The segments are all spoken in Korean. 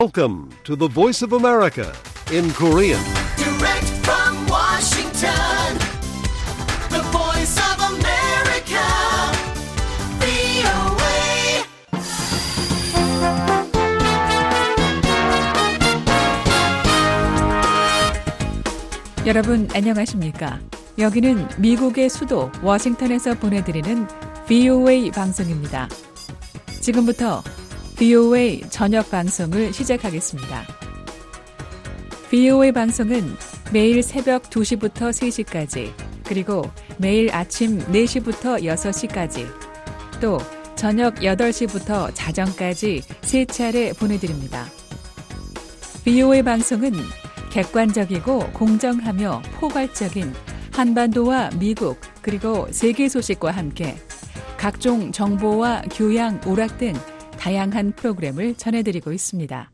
Welcome to the Voice of America in Korean. Direct from Washington, the Voice of America, VOA. 여러분 안녕하십니까? 여기는 미국의 수도 워싱턴에서 보내드리는 VOA 방송입니다. 지금부터 VOA 저녁 방송을 시작하겠습니다. VOA 방송은 매일 새벽 2시부터 3시까지, 그리고 매일 아침 4시부터 6시까지, 또 저녁 8시부터 자정까지 3차례 보내드립니다. VOA 방송은 객관적이고 공정하며 포괄적인 한반도와 미국 그리고 세계 소식과 함께 각종 정보와 교양, 오락 등 다양한 프로그램을 전해드리고 있습니다.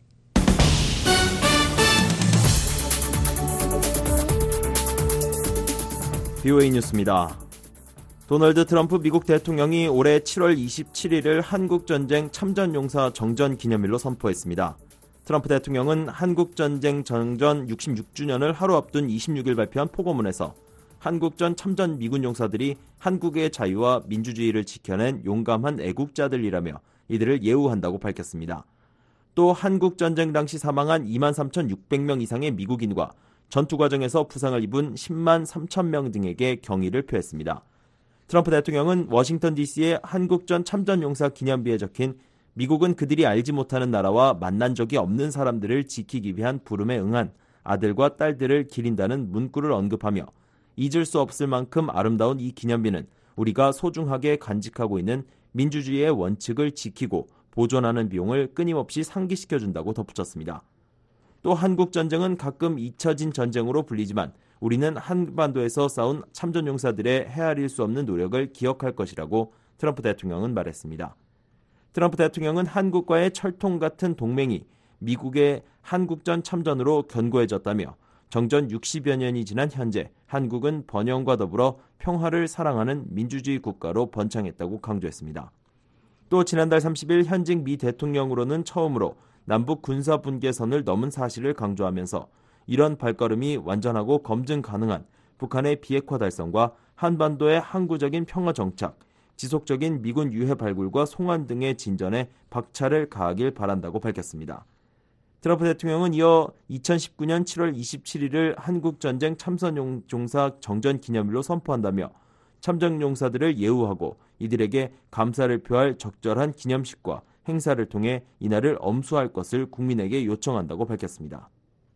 VOA 뉴스입니다. 도널드 트럼프 미국 대통령이 올해 7월 27일을 한국전쟁 참전용사 정전 기념일로 선포했습니다. 트럼프 대통령은 한국전쟁 정전 66주년을 하루 앞둔 26일 발표한 포고문에서 한국전 참전 미군 용사들이 한국의 자유와 민주주의를 지켜낸 용감한 애국자들이라며 이들을 예우한다고 밝혔습니다. 또 한국전쟁 당시 사망한 23,600명 이상의 미국인과 전투 과정에서 부상을 입은 10만 3천 명 등에게 경의를 표했습니다. 트럼프 대통령은 워싱턴 DC의 한국전 참전용사 기념비에 적힌 미국은 그들이 알지 못하는 나라와 만난 적이 없는 사람들을 지키기 위한 부름에 응한 아들과 딸들을 기린다는 문구를 언급하며 잊을 수 없을 만큼 아름다운 이 기념비는 우리가 소중하게 간직하고 있는 민주주의의 원칙을 지키고 보존하는 비용을 끊임없이 상기시켜준다고 덧붙였습니다. 또 한국전쟁은 가끔 잊혀진 전쟁으로 불리지만 우리는 한반도에서 싸운 참전용사들의 헤아릴 수 없는 노력을 기억할 것이라고 트럼프 대통령은 말했습니다. 트럼프 대통령은 한국과의 철통 같은 동맹이 미국의 한국전 참전으로 견고해졌다며 정전 60여 년이 지난 현재 한국은 번영과 더불어 평화를 사랑하는 민주주의 국가로 번창했다고 강조했습니다. 또 지난달 30일 현직 미 대통령으로는 처음으로 남북 군사 분계선을 넘은 사실을 강조하면서 이런 발걸음이 완전하고 검증 가능한 북한의 비핵화 달성과 한반도의 항구적인 평화 정착, 지속적인 미군 유해 발굴과 송환 등의 진전에 박차를 가하길 바란다고 밝혔습니다. 트럼프 대통령은 이어 2019년 7월 27일을 한국전쟁 참전용사 정전 기념일로 선포한다며 참전용사들을 예우하고 이들에게 감사를 표할 적절한 기념식과 행사를 통해 이날을 엄수할 것을 국민에게 요청한다고 밝혔습니다.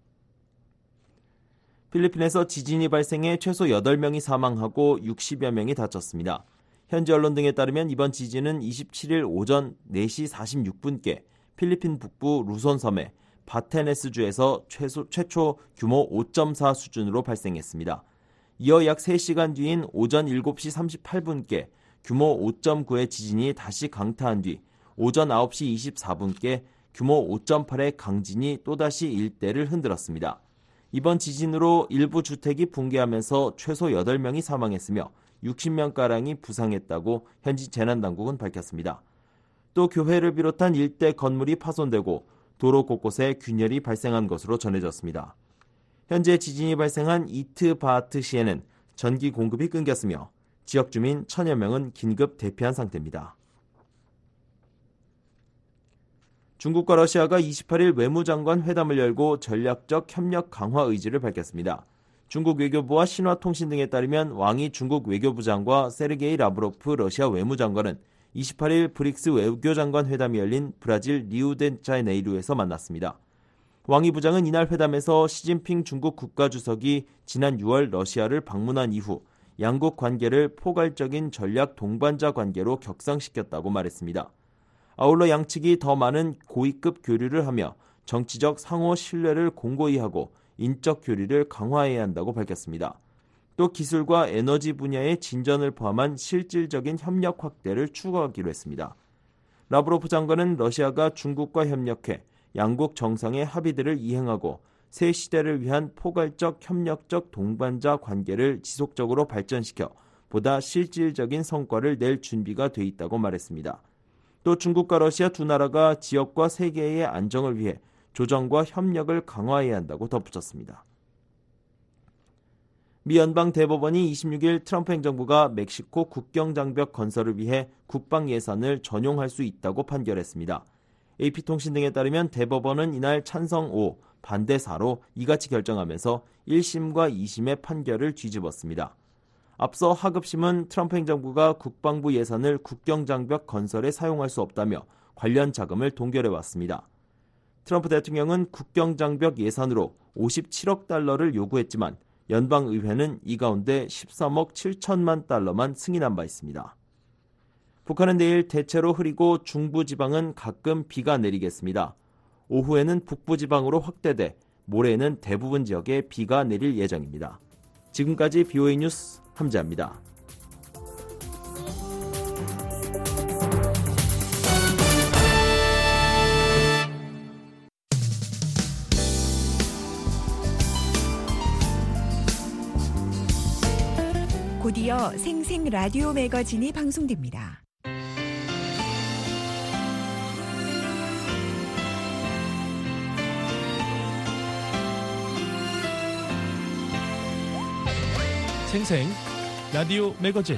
필리핀에서 지진이 발생해 최소 8명이 사망하고 60여 명이 다쳤습니다. 현지 언론 등에 따르면 이번 지진은 27일 오전 4시 46분께 필리핀 북부 루손 섬의 바테네스주에서 최초 규모 5.4 수준으로 발생했습니다. 이어 약 3시간 뒤인 오전 7시 38분께 규모 5.9의 지진이 다시 강타한 뒤 오전 9시 24분께 규모 5.8의 강진이 또다시 일대를 흔들었습니다. 이번 지진으로 일부 주택이 붕괴하면서 최소 8명이 사망했으며 60명가량이 부상했다고 현지 재난당국은 밝혔습니다. 또 교회를 비롯한 일대 건물이 파손되고 도로 곳곳에 균열이 발생한 것으로 전해졌습니다. 현재 지진이 발생한 이트바트시에는 전기 공급이 끊겼으며 지역 주민 1,000여 명은 긴급 대피한 상태입니다. 중국과 러시아가 28일 외무장관 회담을 열고 전략적 협력 강화 의지를 밝혔습니다. 중국 외교부와 신화통신 등에 따르면 왕이 중국 외교부장과 세르게이 라브로프 러시아 외무장관은 28일 브릭스 외교장관 회담이 열린 브라질 리우데자네이루에서 만났습니다. 왕이 부장은 이날 회담에서 시진핑 중국 국가주석이 지난 6월 러시아를 방문한 이후 양국 관계를 포괄적인 전략 동반자 관계로 격상시켰다고 말했습니다. 아울러 양측이 더 많은 고위급 교류를 하며 정치적 상호 신뢰를 공고히 하고 인적 교류를 강화해야 한다고 밝혔습니다. 또 기술과 에너지 분야의 진전을 포함한 실질적인 협력 확대를 추구하기로 했습니다. 라브로프 장관은 러시아가 중국과 협력해 양국 정상의 합의들을 이행하고 새 시대를 위한 포괄적 협력적 동반자 관계를 지속적으로 발전시켜 보다 실질적인 성과를 낼 준비가 돼 있다고 말했습니다. 또 중국과 러시아 두 나라가 지역과 세계의 안정을 위해 조정과 협력을 강화해야 한다고 덧붙였습니다. 미 연방 대법원이 26일 트럼프 행정부가 멕시코 국경장벽 건설을 위해 국방 예산을 전용할 수 있다고 판결했습니다. AP통신 등에 따르면 대법원은 이날 찬성 5, 반대 4로 이같이 결정하면서 1심과 2심의 판결을 뒤집었습니다. 앞서 하급심은 트럼프 행정부가 국방부 예산을 국경장벽 건설에 사용할 수 없다며 관련 자금을 동결해왔습니다. 트럼프 대통령은 국경장벽 예산으로 57억 달러를 요구했지만 연방의회는 이 가운데 13억 7천만 달러만 승인한 바 있습니다. 북한은 내일 대체로 흐리고 중부지방은 가끔 비가 내리겠습니다. 오후에는 북부지방으로 확대돼 모레는 대부분 지역에 비가 내릴 예정입니다. 지금까지 BOA 뉴스 함재합니다. 곧이어 생생 라디오 매거진이 방송됩니다. 생생 라디오 매거진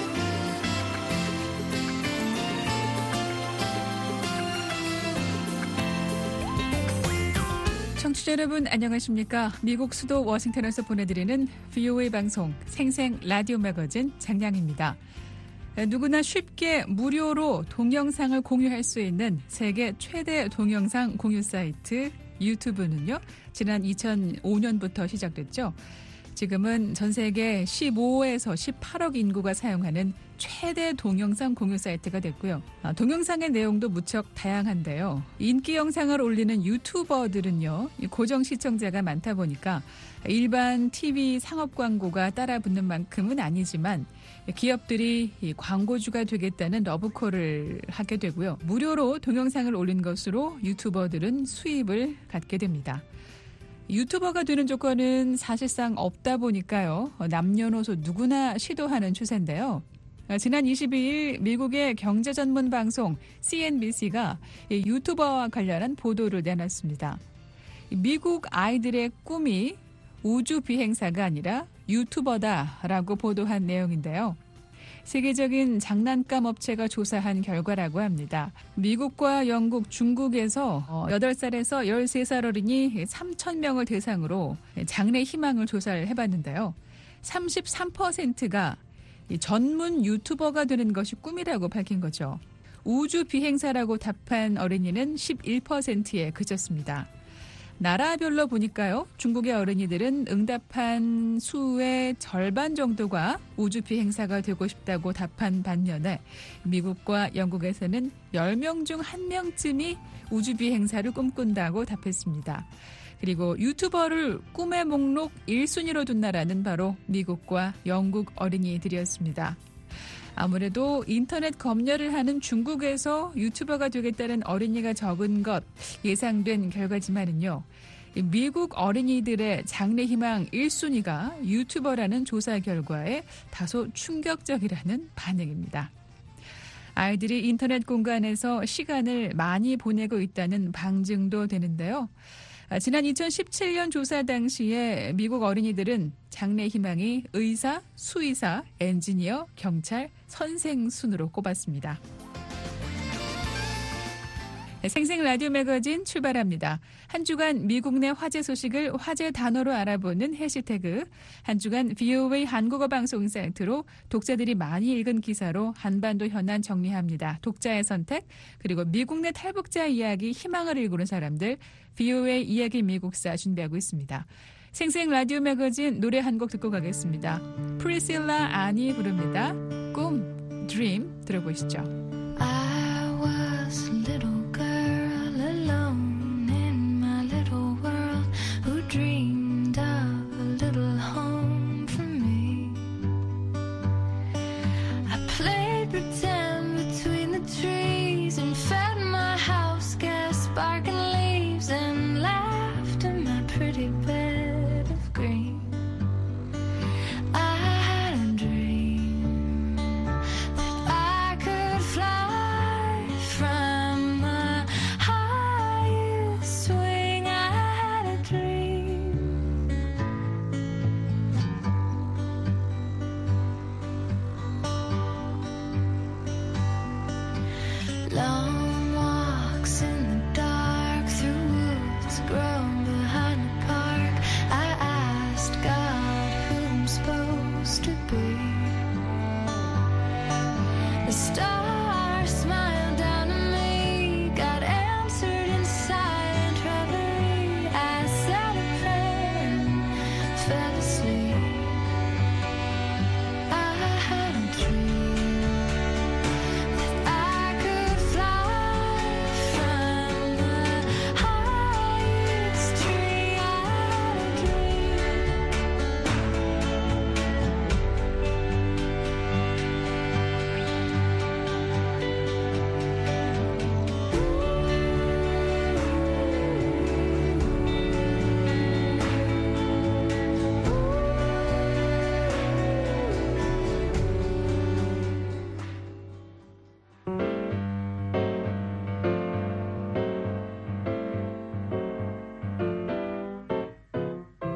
청취자 여러분 안녕하십니까? 미국 수도 워싱턴에서 보내드리는 VOA 방송 생생 라디오 매거진 장량입니다. 누구나 쉽게 무료로 동영상을 공유할 수 있는 세계 최대 동영상 공유 사이트 유튜브는요. 지난 2005년부터 시작됐죠. 지금은 전 세계 15에서 18억 인구가 사용하는 최대 동영상 공유 사이트가 됐고요. 동영상의 내용도 무척 다양한데요. 인기 영상을 올리는 유튜버들은요. 고정 시청자가 많다 보니까 일반 TV 상업 광고가 따라붙는 만큼은 아니지만 기업들이 광고주가 되겠다는 러브콜을 하게 되고요. 무료로 동영상을 올린 것으로 유튜버들은 수입을 갖게 됩니다. 유튜버가 되는 조건은 사실상 없다 보니까요. 남녀노소 누구나 시도하는 추세인데요. 지난 22일 미국의 경제 전문 방송 CNBC가 유튜버와 관련한 보도를 내놨습니다. 미국 아이들의 꿈이 우주 비행사가 아니라 유튜버다라고 보도한 내용인데요. 세계적인 장난감 업체가 조사한 결과라고 합니다. 미국과 영국, 중국에서 8살에서 13살 어린이 3,000명을 대상으로 장래 희망을 조사를 해봤는데요. 33%가 전문 유튜버가 되는 것이 꿈이라고 밝힌 거죠. 우주 비행사라고 답한 어린이는 11%에 그쳤습니다. 나라별로 보니까요. 중국의 어린이들은 응답한 수의 절반 정도가 우주 비행사가 되고 싶다고 답한 반면에 미국과 영국에서는 10명 중 1명쯤이 우주 비행사를 꿈꾼다고 답했습니다. 그리고 유튜버를 꿈의 목록 1순위로 둔 나라는 바로 미국과 영국 어린이들이었습니다. 아무래도 인터넷 검열을 하는 중국에서 유튜버가 되겠다는 어린이가 적은 것 예상된 결과지만은요. 미국 어린이들의 장래 희망 1순위가 유튜버라는 조사 결과에 다소 충격적이라는 반응입니다. 아이들이 인터넷 공간에서 시간을 많이 보내고 있다는 방증도 되는데요. 지난 2017년 조사 당시에 미국 어린이들은 장래 희망이 의사, 수의사, 엔지니어, 경찰, 선생 순으로 꼽았습니다. 생생 라디오 매거진 출발합니다. 한 주간 미국 내 화제 소식을 화제 단어로 알아보는 해시태그, 한 주간 VOA 한국어 방송 사이트로 독자들이 많이 읽은 기사로 한반도 현안 정리합니다. 독자의 선택, 그리고 미국 내 탈북자 이야기, 희망을 일구는 사람들, VOA 이야기 미국사 준비하고 있습니다. 생생 라디오 매거진 노래 한 곡 듣고 가겠습니다. 프리실라 아니 부릅니다. 꿈, 드림 들어보시죠. I was a little girl alone in my little world who dreamed of a little home for me. I played pretend between the trees and fed my house gas sparking leaves and laughed in my pretty bed of green. I had a dream that I could fly from the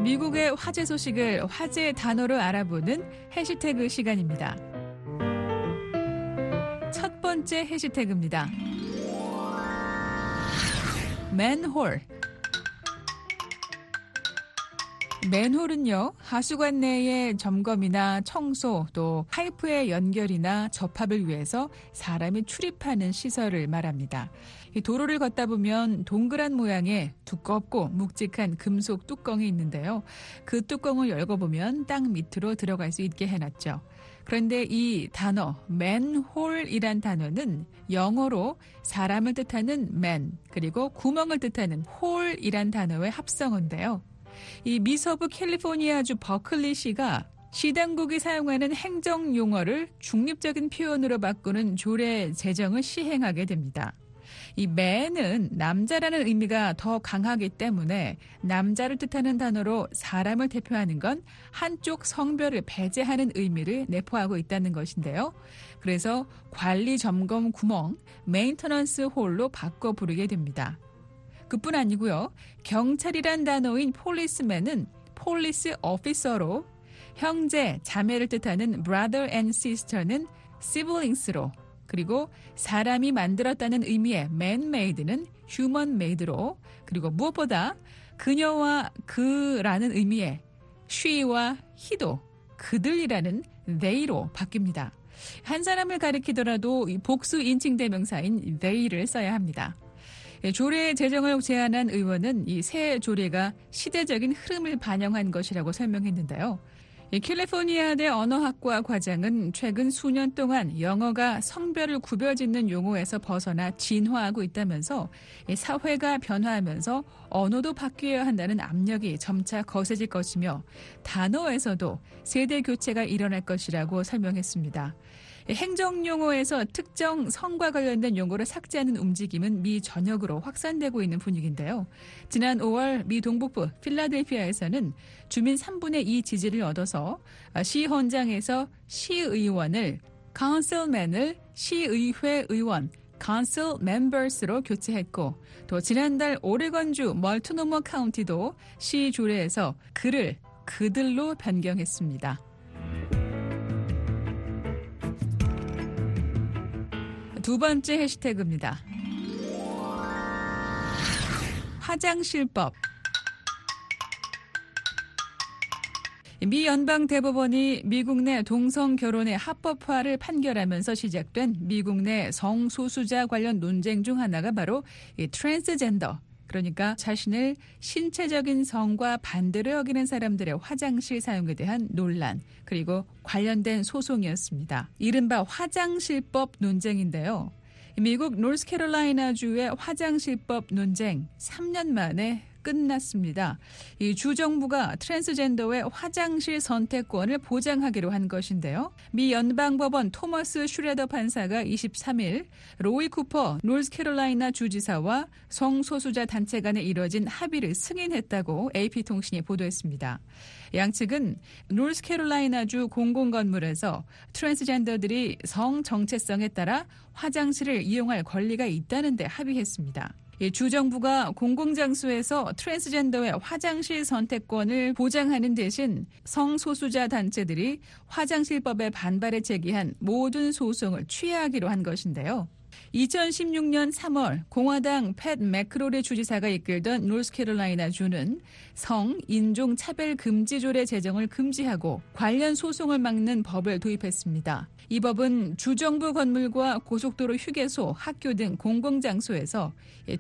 미국의 화제 소식을 화제 단어로 알아보는 해시태그 시간입니다. 첫 번째 해시태그입니다. 맨홀. 맨홀은요, 하수관 내의 점검이나 청소, 또 파이프의 연결이나 접합을 위해서 사람이 출입하는 시설을 말합니다. 이 도로를 걷다 보면 동그란 모양의 두껍고 묵직한 금속 뚜껑이 있는데요. 그 뚜껑을 열고보면 땅 밑으로 들어갈 수 있게 해놨죠. 그런데 이 단어, 맨홀이란 단어는 영어로 사람을 뜻하는 man, 그리고 구멍을 뜻하는 홀이란 단어의 합성어인데요. 이 미서부 캘리포니아주 버클리시가 시당국이 사용하는 행정용어를 중립적인 표현으로 바꾸는 조례 제정을 시행하게 됩니다. 이 man은 남자라는 의미가 더 강하기 때문에 남자를 뜻하는 단어로 사람을 대표하는 건 한쪽 성별을 배제하는 의미를 내포하고 있다는 것인데요. 그래서 관리 점검 구멍, 메인터넌스 홀로 바꿔 부르게 됩니다. 그뿐 아니고요. 경찰이란 단어인 폴리스맨은 폴리스 오피서로, 형제, 자매를 뜻하는 brother and sister는 siblings로, 그리고 사람이 만들었다는 의미의 man-made는 human-made로, 그리고 무엇보다 그녀와 그라는 의미의 she와 he도 그들이라는 they로 바뀝니다. 한 사람을 가리키더라도 복수 인칭 대명사인 they를 써야 합니다. 조례 제정을 제안한 의원은 이 새 조례가 시대적인 흐름을 반영한 것이라고 설명했는데요. 캘리포니아대 언어학과 과장은 최근 수년 동안 영어가 성별을 구별짓는 용어에서 벗어나 진화하고 있다면서 사회가 변화하면서 언어도 바뀌어야 한다는 압력이 점차 거세질 것이며 단어에서도 세대 교체가 일어날 것이라고 설명했습니다. 행정용어에서 특정 성과 관련된 용어를 삭제하는 움직임은 미 전역으로 확산되고 있는 분위기인데요. 지난 5월 미 동북부 필라델피아에서는 주민 3분의 2 지지를 얻어서 시 헌장에서 시의원을 councilman을 시의회 의원 council members로 교체했고, 또 지난달 오레건주 멀티노머 카운티도 시 조례에서 그를 그들로 변경했습니다. 두 번째 해시태그입니다. 화장실법. 미 연방대법원이 미국 내 동성 결혼의 합법화를 판결하면서 시작된 미국 내 성소수자 관련 논쟁 중 하나가 바로 이 트랜스젠더, 그러니까 자신을 신체적인 성과 반대로 여기는 사람들의 화장실 사용에 대한 논란, 그리고 관련된 소송이었습니다. 이른바 화장실법 논쟁인데요. 미국 노스캐롤라이나주의 화장실법 논쟁 3년 만에 끝났습니다. 이 주 정부가 트랜스젠더의 화장실 선택권을 보장하기로 한 것인데요. 미 연방법원 토머스 슈레더 판사가 23일 로이 쿠퍼 노스캐롤라이나 주지사와 성소수자 단체 간에 이뤄진 합의를 승인했다고 AP통신이 보도했습니다. 양측은 노스캐롤라이나주 공공건물에서 트랜스젠더들이 성 정체성에 따라 화장실을 이용할 권리가 있다는 데 합의했습니다. 주정부가 공공장소에서 트랜스젠더의 화장실 선택권을 보장하는 대신 성소수자 단체들이 화장실법에 반발해 제기한 모든 소송을 취하하기로 한 것인데요. 2016년 3월 공화당 팻 매크로리 주지사가 이끌던 노스캐롤라이나주는 성, 인종 차별 금지 조례 제정을 금지하고 관련 소송을 막는 법을 도입했습니다. 이 법은 주정부 건물과 고속도로 휴게소, 학교 등 공공장소에서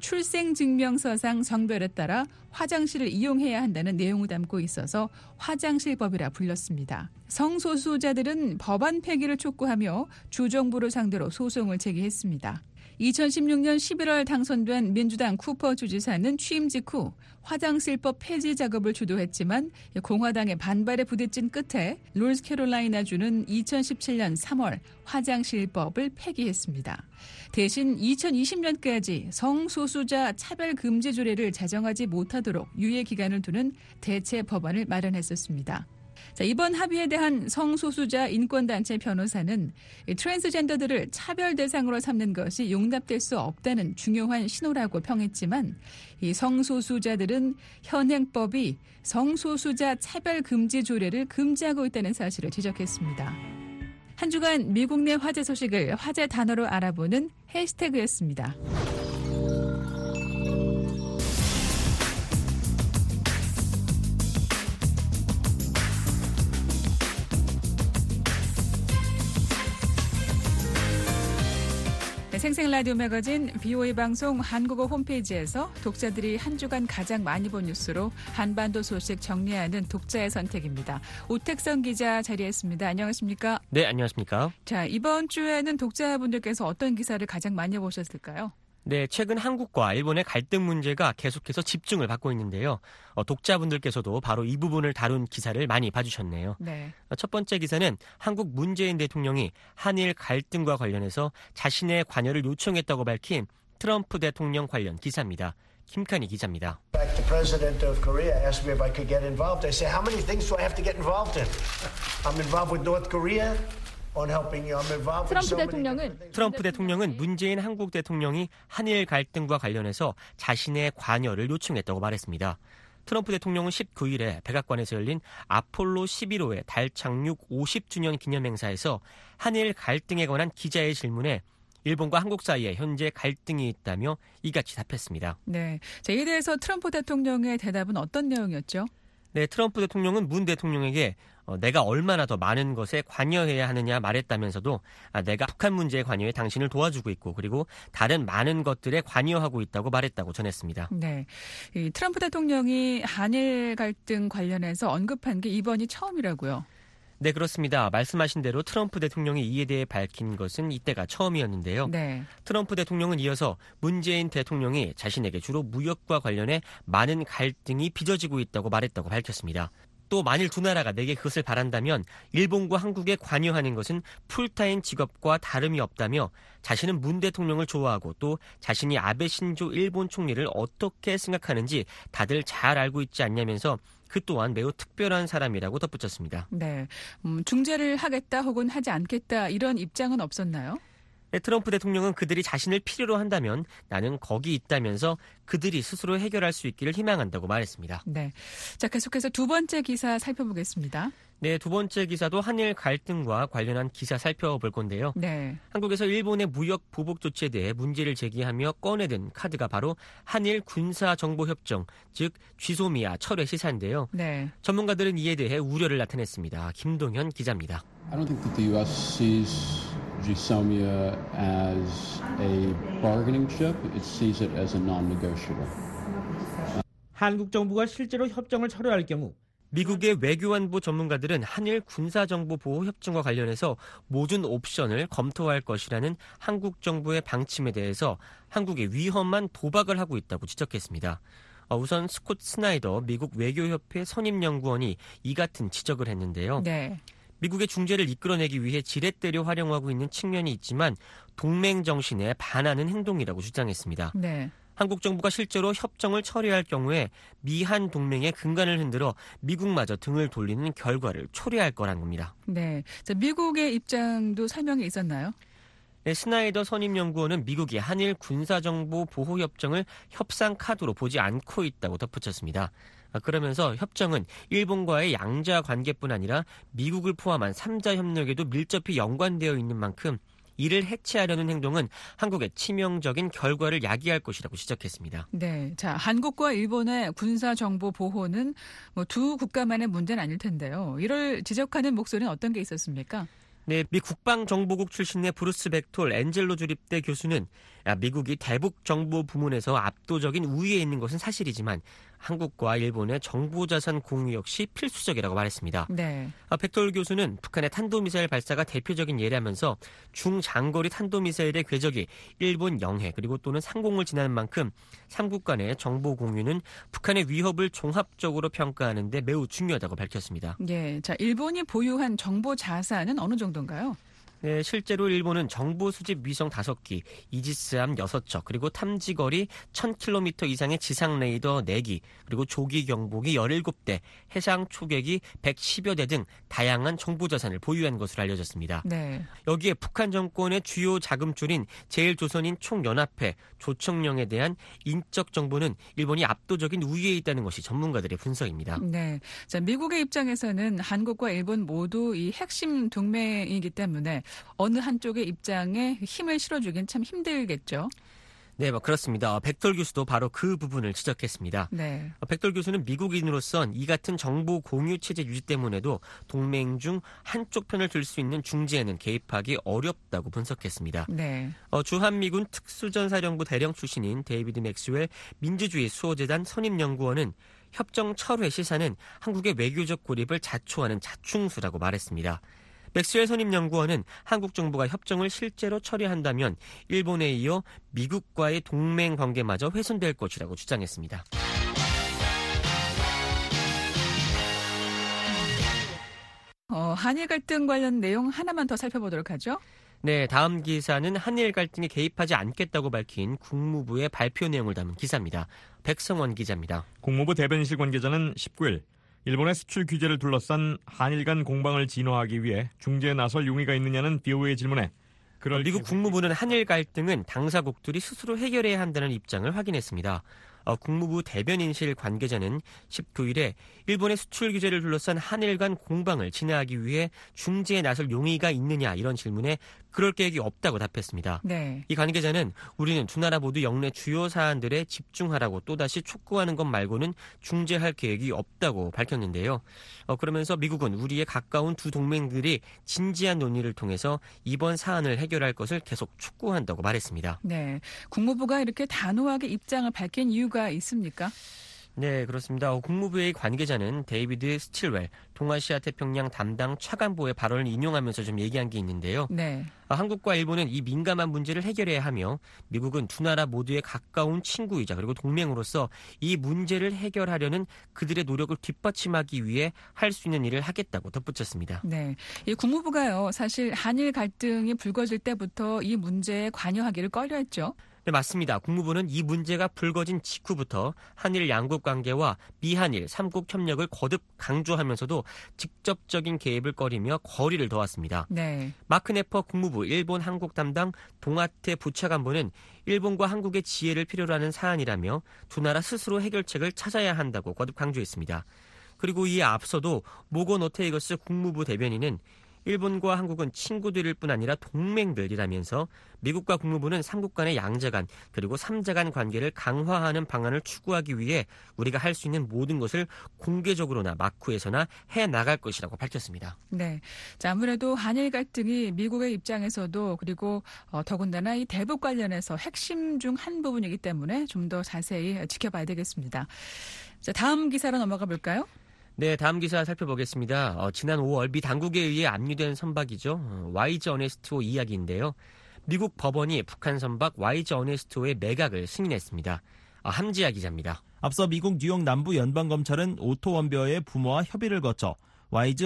출생증명서상 성별에 따라 화장실을 이용해야 한다는 내용을 담고 있어서 화장실법이라 불렸습니다. 성소수자들은 법안 폐기를 촉구하며 주정부를 상대로 소송을 제기했습니다. 2016년 11월 당선된 민주당 쿠퍼 주지사는 취임 직후 화장실법 폐지 작업을 주도했지만 공화당의 반발에 부딪힌 끝에 노스캐롤라이나주는 2017년 3월 화장실법을 폐기했습니다. 대신 2020년까지 성소수자 차별 금지 조례를 제정하지 못하도록 유예 기간을 두는 대체 법안을 마련했었습니다. 자, 이번 합의에 대한 성소수자 인권단체 변호사는 이 트랜스젠더들을 차별 대상으로 삼는 것이 용납될 수 없다는 중요한 신호라고 평했지만 이 성소수자들은 현행법이 성소수자 차별 금지 조례를 금지하고 있다는 사실을 지적했습니다. 한 주간 미국 내 화제 소식을 화제 단어로 알아보는 해시태그였습니다. 생생 라디오 매거진 VOA 방송 한국어 홈페이지에서 독자들이 한 주간 가장 많이 본 뉴스로 한반도 소식 정리하는 독자의 선택입니다. 오택성 기자 자리했습니다. 안녕하십니까? 네, 안녕하십니까? 자, 이번 주에는 독자분들께서 어떤 기사를 가장 많이 보셨을까요? 네, 최근 한국과 일본의 갈등 문제가 계속해서 집중을 받고 있는데요. 독자분들께서도 바로 이 부분을 다룬 기사를 많이 봐주셨네요. 네. 첫 번째 기사는 한국 문재인 대통령이 한일 갈등과 관련해서 자신의 관여를 요청했다고 밝힌 트럼프 대통령 관련 기사입니다. 김칸희 기자입니다. The president of Korea asked me if I could get involved. I said, how many things do I have to get involved in? I'm involved with North Korea. 트럼프 대통령은 문재인 한국 대통령이 한일 갈등과 관련해서 자신의 관여를 요청했다고 말했습니다. 트럼프 대통령은 19일에 백악관에서 열린 아폴로 11호의 달 착륙 50주년 기념행사에서 한일 갈등에 관한 기자의 질문에 일본과 한국 사이에 현재 갈등이 있다며 이같이 답했습니다. 네, 자, 이에 대해서 트럼프 대통령의 대답은 어떤 내용이었죠? 네, 트럼프 대통령은 문 대통령에게 내가 얼마나 더 많은 것에 관여해야 하느냐 말했다면서도 내가 북한 문제에 관여해 당신을 도와주고 있고 그리고 다른 많은 것들에 관여하고 있다고 말했다고 전했습니다. 네, 이 트럼프 대통령이 한일 갈등 관련해서 언급한 게 이번이 처음이라고요? 네, 그렇습니다. 말씀하신 대로 트럼프 대통령이 이에 대해 밝힌 것은 이때가 처음이었는데요. 네. 트럼프 대통령은 이어서 문재인 대통령이 자신에게 주로 무역과 관련해 많은 갈등이 빚어지고 있다고 말했다고 밝혔습니다. 또 만일 두 나라가 내게 그것을 바란다면 일본과 한국에 관여하는 것은 풀타임 직업과 다름이 없다며 자신은 문 대통령을 좋아하고 또 자신이 아베 신조 일본 총리를 어떻게 생각하는지 다들 잘 알고 있지 않냐면서 그 또한 매우 특별한 사람이라고 덧붙였습니다. 네, 중재를 하겠다 혹은 하지 않겠다 이런 입장은 없었나요? 네, 트럼프 대통령은 그들이 자신을 필요로 한다면 나는 거기 있다면서 그들이 스스로 해결할 수 있기를 희망한다고 말했습니다. 네, 자, 계속해서 두 번째 기사 살펴보겠습니다. 네, 두 번째 기사도 한일 갈등과 관련한 기사 살펴볼 건데요. 네. 한국에서 일본의 무역 보복 조치에 대해 문제를 제기하며 꺼내든 카드가 바로 한일 군사정보협정, 즉 쥐소미아 철회 시사인데요. 네. 전문가들은 이에 대해 우려를 나타냈습니다. 김동현 기자입니다. I don't think that the U.S. sees GSOMIA as a bargaining chip. It sees it as a non-negotiable. 한국 정부가 실제로 협정을 철회할 경우 미국의 외교안보 전문가들은 한일 군사정보보호협정과 관련해서 모든 옵션을 검토할 것이라는 한국 정부의 방침에 대해서 한국에 위험한 도박을 하고 있다고 지적했습니다. 우선 스콧 스나이더 미국 외교협회 선임연구원이 이 같은 지적을 했는데요. 네. 미국의 중재를 이끌어내기 위해 지렛대로 활용하고 있는 측면이 있지만 동맹 정신에 반하는 행동이라고 주장했습니다. 네. 한국 정부가 실제로 협정을 철회할 경우에 미한 동맹의 근간을 흔들어 미국마저 등을 돌리는 결과를 초래할 거란 겁니다. 네, 자, 미국의 입장도 설명이 있었나요? 네, 스나이더 선임연구원은 미국이 한일 군사정보보호협정을 협상 카드로 보지 않고 있다고 덧붙였습니다. 그러면서 협정은 일본과의 양자 관계뿐 아니라 미국을 포함한 3자 협력에도 밀접히 연관되어 있는 만큼 이를 해체하려는 행동은 한국의 치명적인 결과를 야기할 것이라고 지적했습니다. 네, 자, 한국과 일본의 군사정보 보호는 두 국가만의 문제는 아닐 텐데요. 이를 지적하는 목소리는 어떤 게 있었습니까? 네, 미 국방정보국 출신의 브루스 벡톨 엔젤로 주립대 교수는 미국이 대북 정보 부문에서 압도적인 우위에 있는 것은 사실이지만 한국과 일본의 정보자산 공유 역시 필수적이라고 말했습니다. 네. 벡톨 교수는 북한의 탄도미사일 발사가 대표적인 예라면서 중장거리 탄도미사일의 궤적이 일본 영해 그리고 또는 상공을 지나는 만큼 삼국 간의 정보 공유는 북한의 위협을 종합적으로 평가하는 데 매우 중요하다고 밝혔습니다. 예, 자, 일본이 보유한 정보 자산은 어느 정도인가요? 네, 실제로 일본은 정보 수집 위성 5기, 이지스함 6척, 그리고 탐지거리 1000km 이상의 지상 레이더 4기, 그리고 조기 경보기 17대, 해상 초계기 110여 대 등 다양한 정보 자산을 보유한 것으로 알려졌습니다. 네. 여기에 북한 정권의 주요 자금줄인 제일조선인 총연합회, 조청령에 대한 인적 정보는 일본이 압도적인 우위에 있다는 것이 전문가들의 분석입니다. 네. 자, 미국의 입장에서는 한국과 일본 모두 이 핵심 동맹이기 때문에 어느 한쪽의 입장에 힘을 실어주긴 참 힘들겠죠. 네, 그렇습니다. 백돌 교수도 바로 그 부분을 지적했습니다. 네. 백돌 교수는 미국인으로선 이 같은 정보 공유 체제 유지 때문에도 동맹 중 한쪽 편을 들 수 있는 중재에는 개입하기 어렵다고 분석했습니다. 네. 주한미군 특수전사령부 대령 출신인 데이비드 맥스웰 민주주의 수호재단 선임연구원은 협정 철회 시사는 한국의 외교적 고립을 자초하는 자충수라고 말했습니다. 맥스웰 선임연구원은 한국 정부가 협정을 실제로 처리한다면 일본에 이어 미국과의 동맹 관계마저 훼손될 것이라고 주장했습니다. 한일 갈등 관련 내용 하나만 더 살펴보도록 하죠. 네, 다음 기사는 한일 갈등에 개입하지 않겠다고 밝힌 국무부의 발표 내용을 담은 기사입니다. 백성원 기자입니다. 국무부 대변인실 관계자는 19일 일본의 수출 규제를 둘러싼 한일 간 공방을 진화하기 위해 중재에 나설 용의가 있느냐는 BOA의 질문에 미국 국무부는 한일 갈등은 당사국들이 스스로 해결해야 한다는 입장을 확인했습니다. 국무부 대변인실 관계자는 19일에 일본의 수출 규제를 둘러싼 한일 간 공방을 진화하기 위해 중재에 나설 용의가 있느냐 이런 질문에 그럴 계획이 없다고 답했습니다. 네. 이 관계자는 우리는 두 나라 모두 영내 주요 사안들에 집중하라고 또다시 촉구하는 것 말고는 중재할 계획이 없다고 밝혔는데요. 그러면서 미국은 우리의 가까운 두 동맹들이 진지한 논의를 통해서 이번 사안을 해결할 것을 계속 촉구한다고 말했습니다. 네, 국무부가 이렇게 단호하게 입장을 밝힌 이유가 있습니까? 네, 그렇습니다. 국무부의 관계자는 데이비드 스틸웰 동아시아 태평양 담당 차관보의 발언을 인용하면서 좀 얘기한 게 있는데요. 네. 한국과 일본은 이 민감한 문제를 해결해야 하며 미국은 두 나라 모두의 가까운 친구이자 그리고 동맹으로서 이 문제를 해결하려는 그들의 노력을 뒷받침하기 위해 할 수 있는 일을 하겠다고 덧붙였습니다. 네, 이 국무부가요, 사실 한일 갈등이 불거질 때부터 이 문제에 관여하기를 꺼려했죠. 네, 맞습니다. 국무부는 이 문제가 불거진 직후부터 한일 양국 관계와 미한일 3국 협력을 거듭 강조하면서도 직접적인 개입을 꺼리며 거리를 둬왔습니다. 네. 마크 네퍼 국무부 일본 한국 담당 동아태 부차관보는 일본과 한국의 지혜를 필요로 하는 사안이라며 두 나라 스스로 해결책을 찾아야 한다고 거듭 강조했습니다. 그리고 이에 앞서도 모건 오테이거스 국무부 대변인은 일본과 한국은 친구들일 뿐 아니라 동맹들이라면서 미국과 국무부는 3국 간의 양자 간 그리고 3자 간 관계를 강화하는 방안을 추구하기 위해 우리가 할 수 있는 모든 것을 공개적으로나 마쿠에서나 해나갈 것이라고 밝혔습니다. 네, 자, 아무래도 한일 갈등이 미국의 입장에서도 그리고 더군다나 이 대북 관련해서 핵심 중 한 부분이기 때문에 좀 더 자세히 지켜봐야 되겠습니다. 자, 다음 기사로 넘어가 볼까요? 네, 다음 기사 살펴보겠습니다. 지난 5월 미 당국에 의해 압류된 선박이죠. YG 어네스트호 이야기인데요. 미국 법원이 북한 선박 YG 어네스트호의 매각을 승인했습니다. 함지아 기자입니다. 앞서 미국 뉴욕 남부 연방검찰은 오토 원베어의 부모와 협의를 거쳐 YG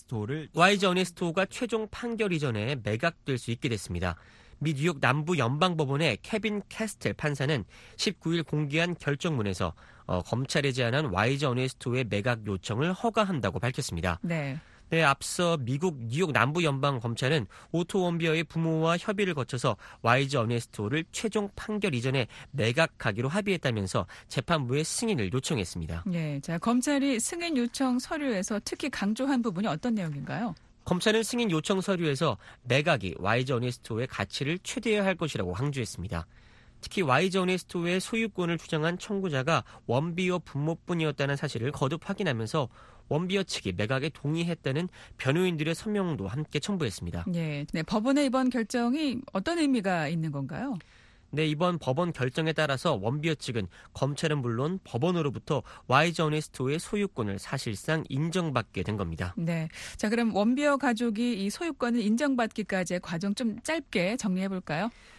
어네스트호가 최종 판결 이전에 매각될 수 있게 됐습니다. 미 뉴욕 남부 연방법원의 케빈 캐스텔 판사는 19일 공개한 결정문에서 검찰에 제안한 YG 어네스트호의 매각 요청을 허가한다고 밝혔습니다. 네. 네, 앞서 미국 뉴욕 남부 연방 검찰은 오토 원비어의 부모와 협의를 거쳐서 YG 어네스트호를 최종 판결 이전에 매각하기로 합의했다면서 재판부의 승인을 요청했습니다. 네, 자, 검찰이 승인 요청 서류에서 특히 강조한 부분이 어떤 내용인가요? 검찰은 승인 요청 서류에서 매각이 YG 어네스트호의 가치를 최대화할 것이라고 강조했습니다. 특히 YG 어네스트호의 소유권을 주장한 청구자가 원비어 부모뿐이었다는 사실을 거듭 확인하면서 원비어 측이 매각에 동의했다는 변호인들의 서명도 함께 첨부했습니다. 네, 법원의 이번 결정이 어떤 의미가 있는 건가요? 네, 이번 법원 결정에 따라서 원비어 측은 검찰은 물론 법원으로부터 YG 어네스트호의 소유권을 사실상 인정받게 된 겁니다. 네, 자, 그럼 원비어 가족이 이 소유권을 인정받기까지의 과정 좀 짧게 정리해 볼까요?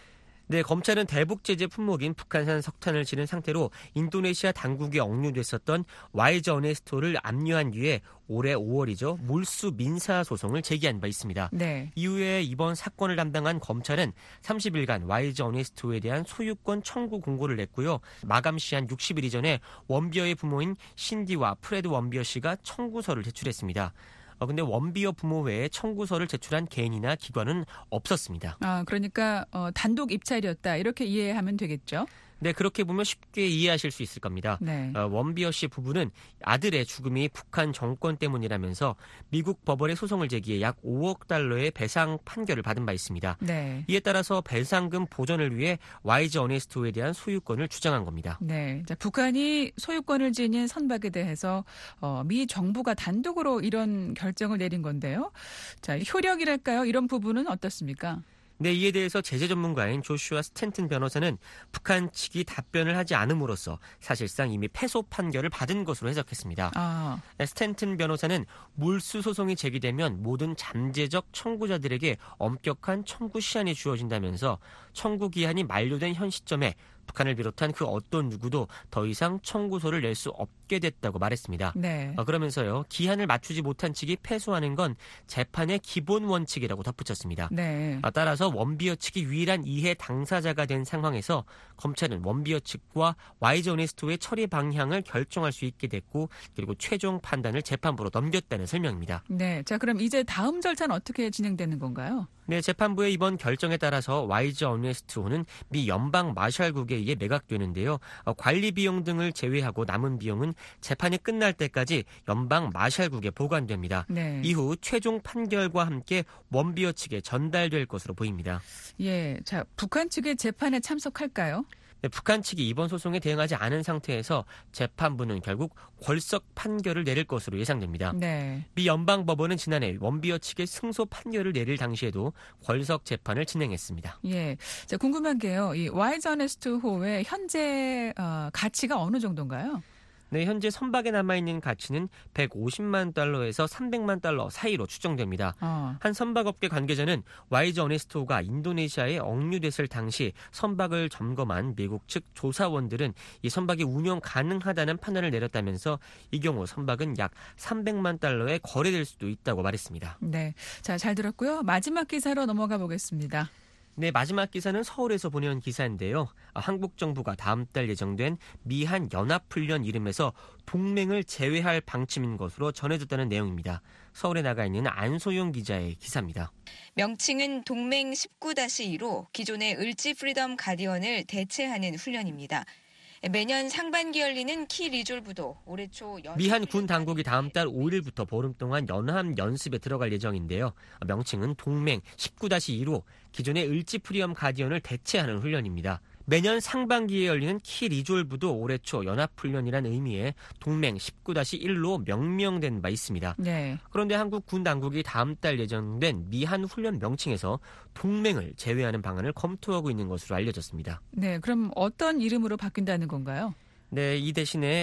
네, 검찰은 대북 제재 품목인 북한산 석탄을 지른 상태로 인도네시아 당국에 억류됐었던 와이저 어네스토를 압류한 뒤에 올해 5월이죠. 몰수 민사 소송을 제기한 바 있습니다. 네. 이후에 이번 사건을 담당한 검찰은 30일간 와이저 어네스토에 대한 소유권 청구 공고를 냈고요. 마감 시한 60일 이전에 원비어의 부모인 신디와 프레드 원비어 씨가 청구서를 제출했습니다. 근데 원비어 부모 외에 청구서를 제출한 개인이나 기관은 없었습니다. 그러니까 단독 입찰이었다 이렇게 이해하면 되겠죠? 네, 그렇게 보면 쉽게 이해하실 수 있을 겁니다. 네. 원비어 씨 부부는 아들의 죽음이 북한 정권 때문이라면서 미국 법원에 소송을 제기해 약 5억 달러의 배상 판결을 받은 바 있습니다. 네. 이에 따라서 배상금 보전을 위해 와이저 어네스토에 대한 소유권을 주장한 겁니다. 네, 자, 북한이 소유권을 지닌 선박에 대해서 미 정부가 단독으로 이런 결정을 내린 건데요. 자, 효력이랄까요? 이런 부분은 어떻습니까? 네, 이에 대해서 제재 전문가인 조슈아 스탠튼 변호사는 북한 측이 답변을 하지 않음으로써 사실상 이미 패소 판결을 받은 것으로 해석했습니다. 스탠튼 변호사는 몰수 소송이 제기되면 모든 잠재적 청구자들에게 엄격한 청구 시한이 주어진다면서 청구 기한이 만료된 현 시점에 북한을 비롯한 그 어떤 누구도 더 이상 청구서를 낼 수 없게 됐다고 말했습니다. 네. 그러면서요, 기한을 맞추지 못한 측이 패소하는 건 재판의 기본 원칙이라고 덧붙였습니다. 네. 따라서 원비어 측이 유일한 이해 당사자가 된 상황에서 검찰은 원비어 측과 와이저 어네스토의 처리 방향을 결정할 수 있게 됐고 그리고 최종 판단을 재판부로 넘겼다는 설명입니다. 네, 자 그럼 이제 다음 절차는 어떻게 진행되는 건가요? 네, 재판부의 이번 결정에 따라서 와이저 어네스토는 미 연방 마샬국에 의해 매각되는데요. 관리 비용 등을 제외하고 남은 비용은 재판이 끝날 때까지 연방 마샬국에 보관됩니다. 네. 이후 최종 판결과 함께 원비어 측에 전달될 것으로 보입니다. 예, 자 북한 측의 재판에 참석할까요? 네, 북한 측이 이번 소송에 대응하지 않은 상태에서 재판부는 결국 궐석 판결을 내릴 것으로 예상됩니다. 네. 미 연방법원은 지난해 원비어 측의 승소 판결을 내릴 당시에도 궐석 재판을 진행했습니다. 예, 자 궁금한 게요. 이 와이저 어네스토호의 현재 가치가 어느 정도인가요? 네, 현재 선박에 남아있는 가치는 150만 달러에서 300만 달러 사이로 추정됩니다. 한 선박업계 관계자는 와이저 어네스토가 인도네시아에 억류됐을 당시 선박을 점검한 미국 측 조사원들은 이 선박이 운영 가능하다는 판단을 내렸다면서 이 경우 선박은 약 300만 달러에 거래될 수도 있다고 말했습니다. 네, 자 잘 들었고요. 마지막 기사로 넘어가 보겠습니다. 네, 마지막 기사는 서울에서 보내온 기사인데요. 한국 정부가 다음 달 예정된 미한 연합훈련 이름에서 동맹을 제외할 방침인 것으로 전해졌다는 내용입니다. 서울에 나가 있는 안소영 기자의 기사입니다. 명칭은 동맹 19-2로 기존의 을지 프리덤 가디언을 대체하는 훈련입니다. 매년 상반기 열리는 키 리졸브도 올해 초 미한 군 당국이 다음 달 5일부터 보름 동안 연합 연습에 들어갈 예정인데요. 명칭은 동맹 19-2로 기존의 을지 프리덤 가디언을 대체하는 훈련입니다. 매년 상반기에 열리는 키 리졸브도 올해 초 연합훈련이란 의미의 동맹 19-1로 명명된 바 있습니다. 네. 그런데 한국 군 당국이 다음 달 예정된 미한 훈련 명칭에서 동맹을 제외하는 방안을 검토하고 있는 것으로 알려졌습니다. 네, 그럼 어떤 이름으로 바뀐다는 건가요? 네, 이 대신에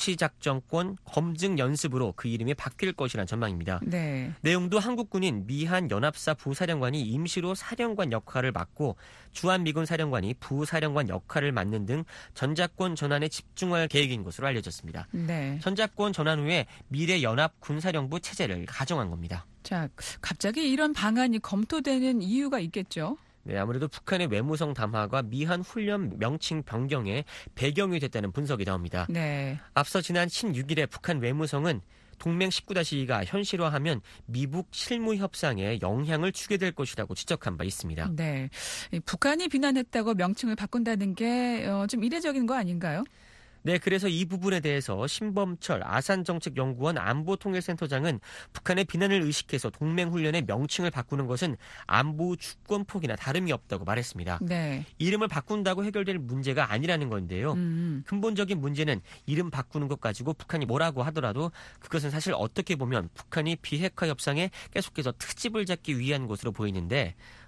전시작전권 검증 연습으로 그 이름이 바뀔 것이란 전망입니다. 네. 내용도 한국군인 미한 연합사 부사령관이 임시로 사령관 역할을 맡고 주한미군 사령관이 부사령관 역할을 맡는 등 전작권 전환에 집중할 계획인 것으로 알려졌습니다. 네. 전작권 전환 후에 미래 연합 군사령부 체제를 가정한 겁니다. 자, 갑자기 이런 방안이 검토되는 이유가 있겠죠? 네, 아무래도 북한의 외무성 담화가 미한 훈련 명칭 변경에 배경이 됐다는 분석이 나옵니다. 네. 앞서 지난 16일에 북한 외무성은 동맹 19-2가 현실화하면 미북 실무 협상에 영향을 주게 될 것이라고 지적한 바 있습니다. 네, 북한이 비난했다고 명칭을 바꾼다는 게 좀 이례적인 거 아닌가요? 네, 그래서 이 부분에 대해서 신범철 아산정책연구원 안보통일센터장은 북한의 비난을 의식해서 동맹훈련의 명칭을 바꾸는 것은 안보 주권 포기나 다름이 없다고 말했습니다. 네. 이름을 바꾼다고 해결될 문제가 아니라는 건데요. 근본적인 문제는 이름 바꾸는 것 가지고 북한이 뭐라고 하더라도 그것은 사실 어떻게 보면 북한이 비핵화 협상에 계속해서 트집을 잡기 위한 것으로 보이는데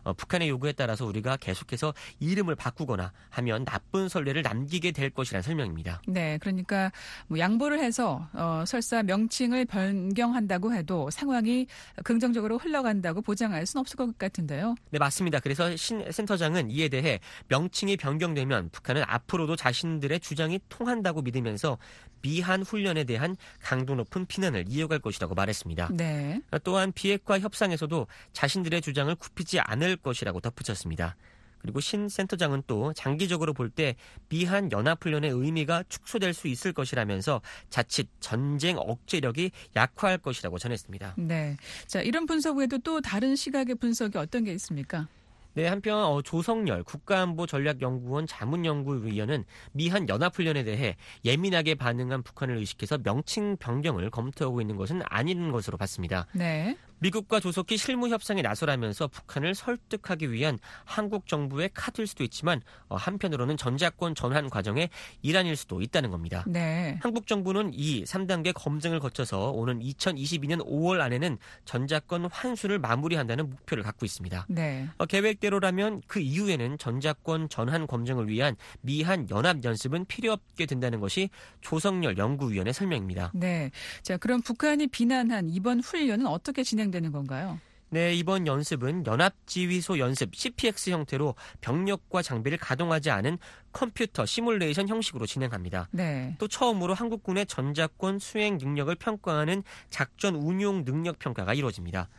북한의 요구에 따라서 우리가 계속해서 이름을 바꾸거나 하면 나쁜 선례를 남기게 될 것이라는 설명입니다. 네, 그러니까 뭐 양보를 해서 설사 명칭을 변경한다고 해도 상황이 긍정적으로 흘러간다고 보장할 수는 없을 것 같은데요. 네, 맞습니다. 그래서 신 센터장은 이에 대해 명칭이 변경되면 북한은 앞으로도 자신들의 주장이 통한다고 믿으면서 미한 훈련에 대한 강도 높은 비난을 이어갈 것이라고 말했습니다. 네. 또한 비핵화 협상에서도 자신들의 주장을 굽히지 않을 것이라고 덧붙였습니다. 그리고 신 센터장은 또 장기적으로 볼 때 미한 연합훈련의 의미가 축소될 수 있을 것이라면서 자칫 전쟁 억제력이 약화할 것이라고 전했습니다. 네. 자, 이런 분석 외에도 또 다른 시각의 분석이 어떤 게 있습니까? 네, 한편 조성열 국가안보전략연구원 자문연구위원은 미한 연합훈련에 대해 예민하게 반응한 북한을 의식해서 명칭 변경을 검토하고 있는 것은 아닌 것으로 봤습니다. 네. 미국과 조속히 실무 협상에 나서라면서 북한을 설득하기 위한 한국 정부의 카드일 수도 있지만 한편으로는 전자권 전환 과정의 일환일 수도 있다는 겁니다. 네. 한국 정부는 이 3단계 검증을 거쳐서 오는 2022년 5월 안에는 전자권 환수를 마무리한다는 목표를 갖고 있습니다. 네. 계획대로라면 그 이후에는 전자권 전환 검증을 위한 미한 연합 연습은 필요 없게 된다는 것이 조성열 연구위원의 설명입니다. 네. 자, 그럼 북한이 비난한 이번 훈련은 어떻게 진행되는 건가요? 네, 이번 연습은 연합지휘소 연습 CPX 형태로 병력과 장비를 가동하지 않은 컴퓨터 시뮬레이션 형식으로 진행합니다. 네. 또 처음으로 한국군의 전자권 수행 능력을 평가하는 작전 운용 능력 평가가 이루어집니다.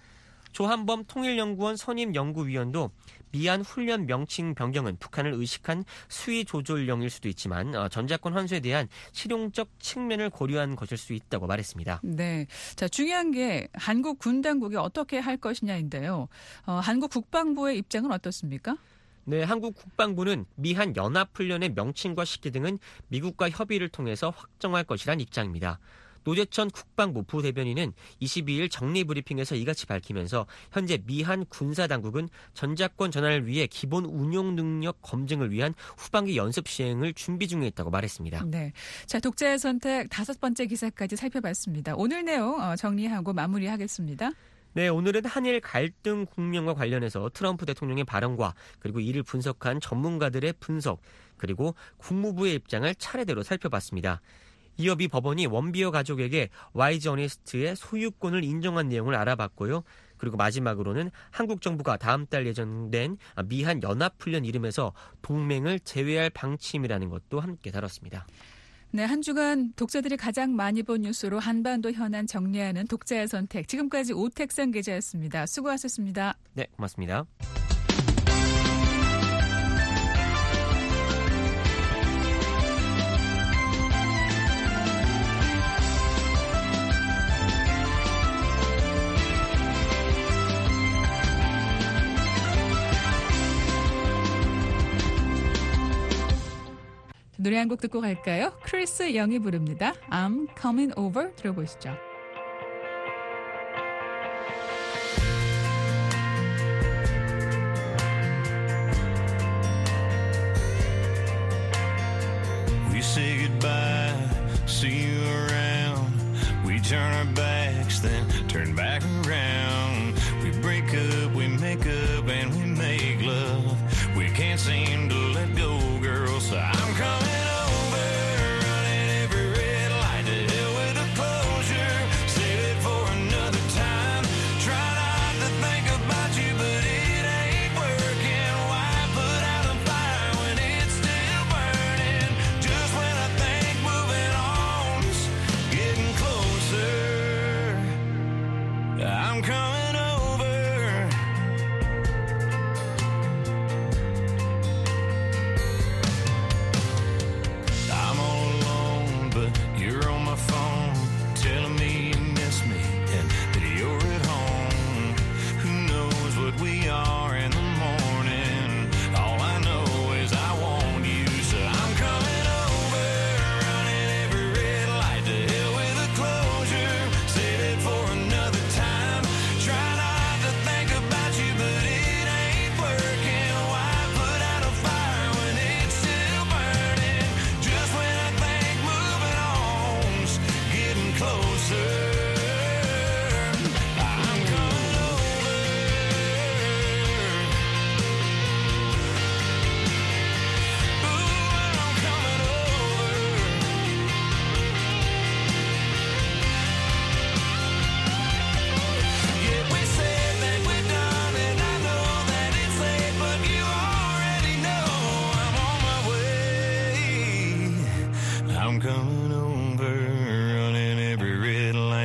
조한범 통일연구원 선임연구위원도 미한 훈련 명칭 변경은 북한을 의식한 수위 조절령일 수도 있지만 전자권 환수에 대한 실용적 측면을 고려한 것일 수 있다고 말했습니다. 네, 자 중요한 게 한국 군 당국이 어떻게 할 것이냐인데요. 한국 국방부의 입장은 어떻습니까? 네, 한국 국방부는 미한 연합훈련의 명칭과 시기 등은 미국과 협의를 통해서 확정할 것이란 입장입니다. 노재천 국방부 부대변인은 22일 정리브리핑에서 이같이 밝히면서 현재 미한 군사당국은 전자권 전환을 위해 기본 운용 능력 검증을 위한 후반기 연습 시행을 준비 중에 있다고 말했습니다. 네, 자 독자의 선택 5번째 기사까지 살펴봤습니다. 오늘 내용 정리하고 마무리하겠습니다. 네, 오늘은 한일 갈등 국면과 관련해서 트럼프 대통령의 발언과 그리고 이를 분석한 전문가들의 분석 그리고 국무부의 입장을 차례대로 살펴봤습니다. 이어 미 법원이 원비어 가족에게 YG 어니스트의 소유권을 인정한 내용을 알아봤고요. 그리고 마지막으로는 한국 정부가 다음 달 예정된 미한 연합훈련 이름에서 동맹을 제외할 방침이라는 것도 함께 다뤘습니다. 네, 한 주간 독자들이 가장 많이 본 뉴스로 한반도 현안 정리하는 독자의 선택. 지금까지 오택선 기자였습니다. 수고하셨습니다. 네, 고맙습니다. 노래 한 곡 듣고 갈까요? 크리스 영이 부릅니다. I'm coming over 들어보시죠. We say goodbye, see you around. We turn our backs, then turn back around. We break up, we make up, and we make love. We can't seem to let go, girl, so I'm coming over, running every red light to hell with the closure. Save it for another time. Try not to think about you, but it ain't working. Why put out a fire when it's still burning? Just when I think moving on is getting closer, I'm coming over. I'm all alone, but you're on my phone, telling me you miss me and that you're at home. Who knows what we are in the morning? All I know is I want you, so I'm coming over, running every red light to hell with a closure. Save it for another time. Try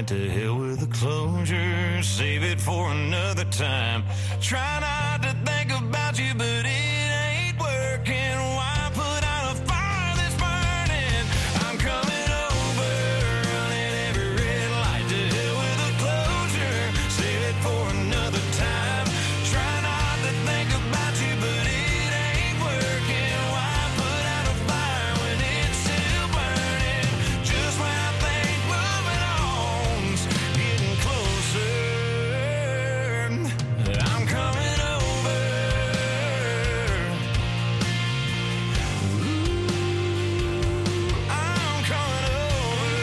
right, to hell with the closure. Save it for another time. Try not to think about you, but it ain't working. Why put out a fire that's burning? I'm coming over, running every red light. To hell with the closure. Save it for another time. Try not to think about you, but it ain't working. Why put out a fire when it's still burning? Just when I think moving on's getting closer, I'm coming over. Ooh, I'm coming over.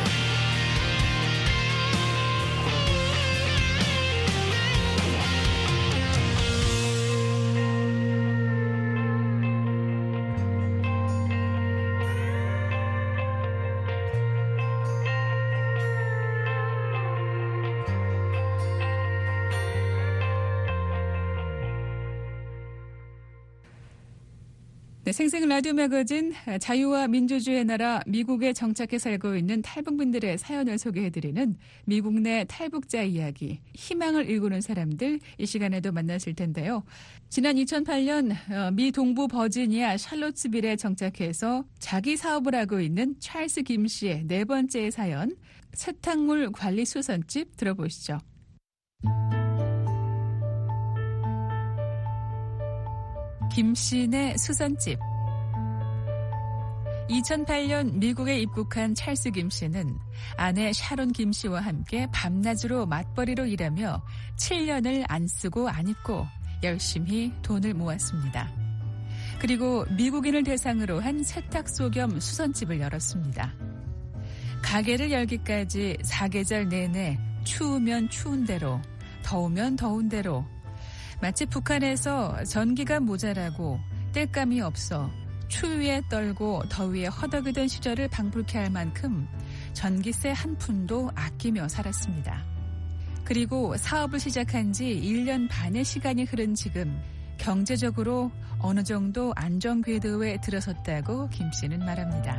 네, 생생 라디오 매거진 자유와 민주주의의 나라 미국에 정착해 살고 있는 탈북민들의 사연을 소개해드리는 미국 내 탈북자 이야기, 희망을 일구는 사람들, 이 시간에도 만나실 텐데요. 지난 2008년 미 동부 버지니아 샬롯스빌에 정착해서 자기 사업을 하고 있는 찰스 김 씨의 네 번째 사연, 세탁물 관리 수선집 들어보시죠. 김씨네 수선집. 2008년 미국에 입국한 찰스 김씨는 아내 샤론 김씨와 함께 밤낮으로 맞벌이로 일하며 7년을 안 쓰고 안 입고 열심히 돈을 모았습니다. 그리고 미국인을 대상으로 한 세탁소 겸 수선집을 열었습니다. 가게를 열기까지 사계절 내내 추우면 추운 대로, 더우면 더운 대로, 마치 북한에서 전기가 모자라고 땔감이 없어 추위에 떨고 더위에 허덕이던 시절을 방불케 할 만큼 전기세 한 푼도 아끼며 살았습니다. 그리고 사업을 시작한 지 1년 반의 시간이 흐른 지금 경제적으로 어느 정도 안정 궤도에 들어섰다고 김 씨는 말합니다.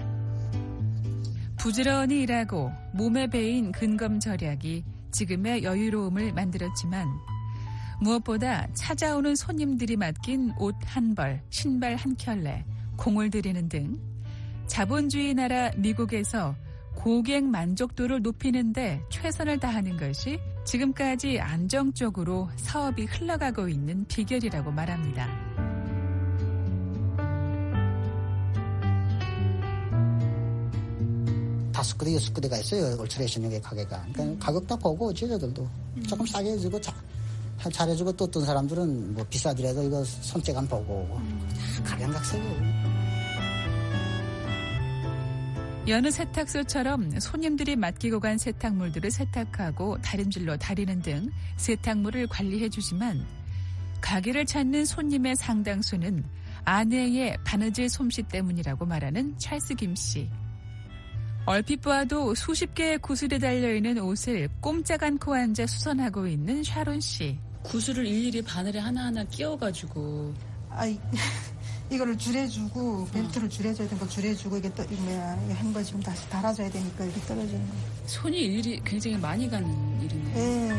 부지런히 일하고 몸에 배인 근검 절약이 지금의 여유로움을 만들었지만 무엇보다 찾아오는 손님들이 맡긴 옷 한 벌, 신발 한 켤레, 공을 들이는 등 자본주의 나라 미국에서 고객 만족도를 높이는데 최선을 다하는 것이 지금까지 안정적으로 사업이 흘러가고 있는 비결이라고 말합니다. 다섯 군데, 여섯 군데가 있어요. 얼트레이션용의 가게가. 그러니까 가격도 보고 제자들도 조금 싸게 해주고 잘해주고 또 어떤 사람들은 뭐 비싸더라도 이거 손재간 보고 각양각색이에요. 여느 세탁소처럼 손님들이 맡기고 간 세탁물들을 세탁하고 다림질로 다리는 등 세탁물을 관리해주지만 가게를 찾는 손님의 상당수는 아내의 바느질 솜씨 때문이라고 말하는 찰스 김 씨. 얼핏 보아도 수십 개의 구슬이 달려있는 옷을 꼼짝 않고 앉아 수선하고 있는 샤론 씨. 구슬을 일일이 바늘에 하나하나 끼워가지고. 이거를 줄여주고 벨트를 줄여줘야 되는 거 줄여주고 이게 또 한 거 지금 다시 달아줘야 되니까 이렇게 떨어지는 거. 손이 일일이 굉장히 많이 가는 일이네요. 네.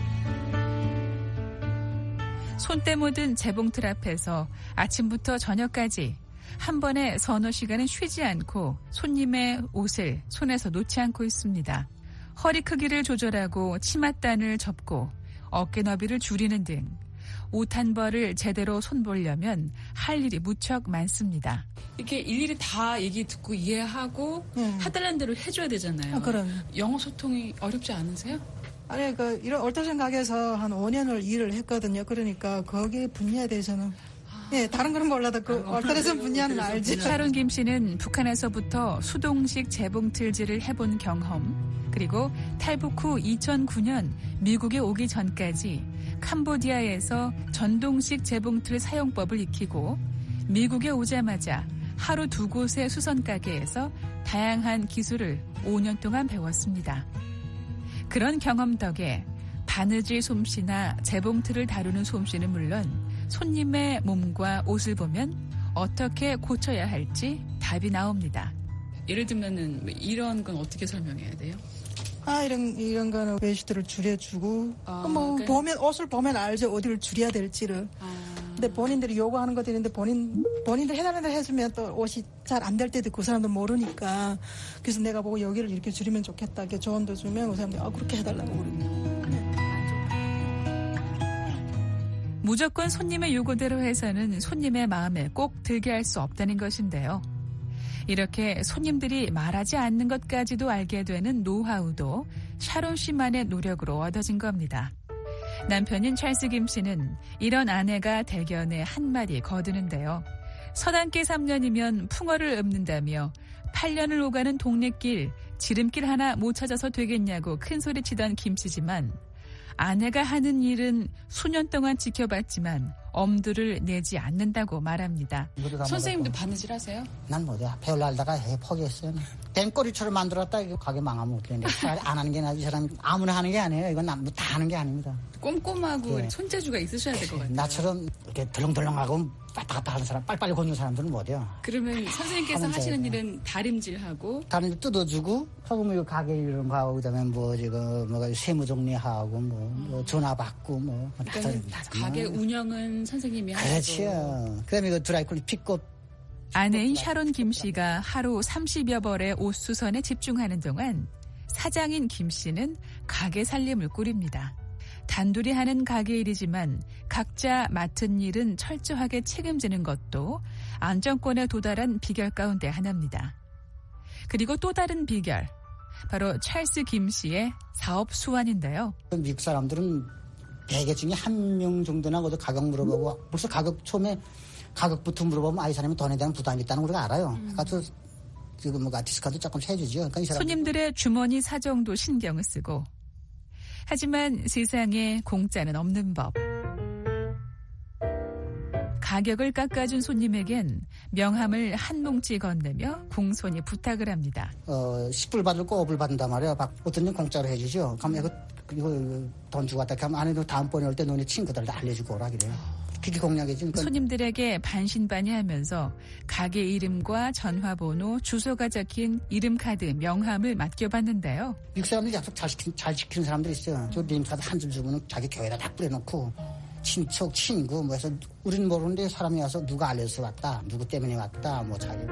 손때 묻은 재봉틀 앞에서 아침부터 저녁까지 한 번에 서너 시간은 쉬지 않고 손님의 옷을 손에서 놓지 않고 있습니다. 허리 크기를 조절하고 치맛단을 접고 어깨 너비를 줄이는 등 옷 한 벌을 제대로 손보려면 할 일이 무척 많습니다. 이렇게 일일이 다 얘기 듣고 이해하고 해달라는 대로 해줘야 되잖아요. 그럼. 영어 소통이 어렵지 않으세요? 아니, 이런 얼토션 가게에서 한 5년을 일을 했거든요. 그러니까 거기에 분야에 대해서는 다른 거는 몰라도 그 얼토션 분야는 알지. 샤론 김 씨는 북한에서부터 수동식 재봉틀질을 해본 경험, 그리고 탈북 후 2009년 미국에 오기 전까지 캄보디아에서 전동식 재봉틀 사용법을 익히고 미국에 오자마자 하루 2곳의 수선 가게에서 다양한 기술을 5년 동안 배웠습니다. 그런 경험 덕에 바느질 솜씨나 재봉틀을 다루는 솜씨는 물론 손님의 몸과 옷을 보면 어떻게 고쳐야 할지 답이 나옵니다. 예를 들면은 이런 건 어떻게 설명해야 돼요? 이런 거는 웨이스트를 줄여주고 그러니까... 옷을 보면 알죠. 어디를 줄여야 될지를. 근데 본인들이 요구하는 것들이 있는데 본인들 해달라는 대로 해주면 또 옷이 잘 안 될 때도 그 사람들 모르니까. 그래서 내가 보고 여기를 이렇게 줄이면 좋겠다 이렇게 조언도 주면 그 사람들이 그렇게 해달라고 그러네요. 무조건 손님의 요구대로 해서는 손님의 마음에 꼭 들게 할 수 없다는 것인데요. 이렇게 손님들이 말하지 않는 것까지도 알게 되는 노하우도 샤론 씨만의 노력으로 얻어진 겁니다. 남편인 찰스 김 씨는 이런 아내가 대견해 한마디 거두는데요. 서당계 3년이면 풍어를 읊는다며 8년을 오가는 동네길 지름길 하나 못 찾아서 되겠냐고 큰소리치던 김 씨지만 아내가 하는 일은 수년 동안 지켜봤지만 엄두를 내지 않는다고 말합니다. 선생님도 바느질 하세요? 난 못해. 배울라 하다가 포기했어요. 뱀꼬리처럼 만들었다 이거 가게 망하면 어떡해. 차라리 안 하는 게 나지. 사람 아무나 하는 게 아니에요. 이건 다 하는 게 아닙니다. 꼼꼼하고 손재주가 있으셔야 될 것 같아요. 나처럼 이렇게 덜렁덜렁하고 왔다 갔다 하는 사람, 빨리빨리 걷는 사람들은 못해요. 그러면 선생님께서 하시는 일은 다림질하고? 다림질 뜯어주고, 하고 뭐 가게 이런 거 하고, 그다음에 뭐 세무 정리하고, 뭐 전화 받고, 그러니까 가게 운영은 선생님이 하시고. 그렇죠. 그다음에 이거 드라이클리 픽업. 아내인 샤론 김 씨가 하루 30여 벌의 옷 수선에 집중하는 동안 사장인 김 씨는 가게 살림을 꾸립니다. 단둘이 하는 가게 일이지만 각자 맡은 일은 철저하게 책임지는 것도 안정권에 도달한 비결 가운데 하나입니다. 그리고 또 다른 비결, 바로 찰스 김 씨의 사업 수완인데요. 미국 사람들은 100개 중에 1명 정도나 가격 물어보고 벌써 처음에 가격부터 물어보면 이 사람이 돈에 대한 부담이 있다는 걸 우리가 알아요. 그래서 지금 디스카운트 조금 해주죠. 그러니까 이 사람 손님들의 주머니 사정도 신경을 쓰고 하지만 세상에 공짜는 없는 법. 가격을 깎아준 손님에겐 명함을 한 뭉치 건네며 공손히 부탁을 합니다. 10불 받을 거 5불 받는단 말이야. 어떤 건 공짜로 해주죠. 그럼 이거 돈 주고 왔다 하면 안에도 다음번에 올 때 너네 친구들 다 알려주고 오라 그래요. 그게 공약이지. 그러니까 손님들에게 반신반의하면서 가게 이름과 전화번호, 주소가 적힌 이름카드, 명함을 맡겨봤는데요. 미국 사람들이 약속 잘 지키는 사람들이 있어요. 저 이름카드 한 줄 주고는 자기 교회에다 다 뿌려놓고 친척, 친구 뭐 해서 우리는 모르는데 사람이 와서 누가 알려서 왔다, 누구 때문에 왔다, 뭐 자기.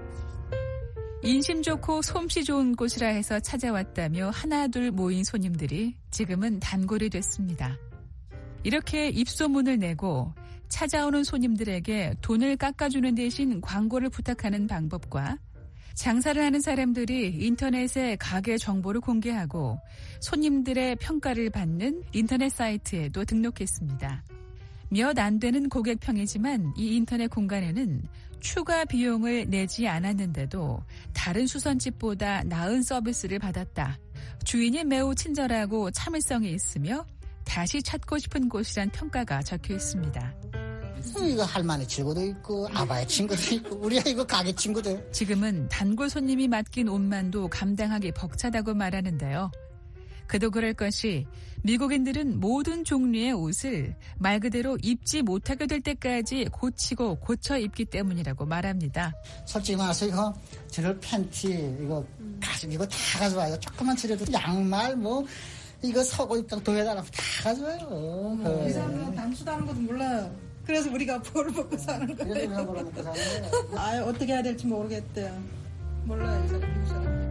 인심 좋고 솜씨 좋은 곳이라 해서 찾아왔다며 하나둘 모인 손님들이 지금은 단골이 됐습니다. 이렇게 입소문을 내고 찾아오는 손님들에게 돈을 깎아주는 대신 광고를 부탁하는 방법과 장사를 하는 사람들이 인터넷에 가게 정보를 공개하고 손님들의 평가를 받는 인터넷 사이트에도 등록했습니다. 몇 안 되는 고객평이지만 이 인터넷 공간에는 추가 비용을 내지 않았는데도 다른 수선집보다 나은 서비스를 받았다. 주인이 매우 친절하고 참을성이 있으며 다시 찾고 싶은 곳이란 평가가 적혀 있습니다. 이거 할머니 친구도 있고 아바의 친구도 있고 우리가 이거 가게 친구들. 지금은 단골 손님이 맡긴 옷만도 감당하기 벅차다고 말하는데요. 그도 그럴 것이 미국인들은 모든 종류의 옷을 말 그대로 입지 못하게 될 때까지 고치고 고쳐 입기 때문이라고 말합니다. 솔직히 말해서 이거 저럴 팬티 이거 다 가져와요. 조금만 치려도 양말 이거 서고 입장 도해달라고 다 가져와요. 이 사람들은 당수다는 것도 몰라요. 그래서 우리가 벌을 먹고 사는 거예요. 어떻게 해야 될지 모르겠대요. 몰라요, 이 사람.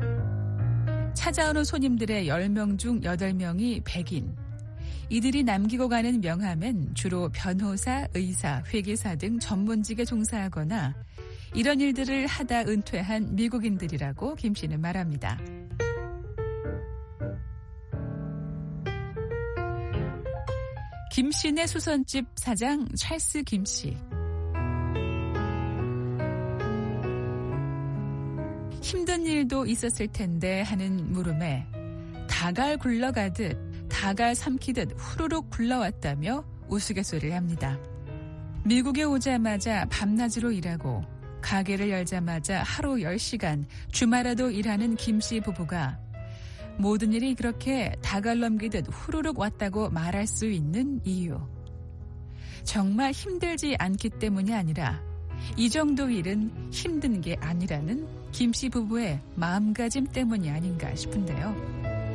찾아오는 손님들의 10명 중 8명이 백인. 이들이 남기고 가는 명함엔 주로 변호사, 의사, 회계사 등 전문직에 종사하거나 이런 일들을 하다 은퇴한 미국인들이라고 김 씨는 말합니다. 김씨네 수선집 사장 찰스 김 씨. 힘든 일도 있었을 텐데 하는 물음에 다갈 굴러가듯 다갈 삼키듯 후루룩 굴러왔다며 우스갯소리를 합니다. 미국에 오자마자 밤낮으로 일하고 가게를 열자마자 하루 10시간 주말에도 일하는 김 씨 부부가 모든 일이 그렇게 다갈 넘기듯 후루룩 왔다고 말할 수 있는 이유. 정말 힘들지 않기 때문이 아니라 이 정도 일은 힘든 게 아니라는 김 씨 부부의 마음가짐 때문이 아닌가 싶은데요.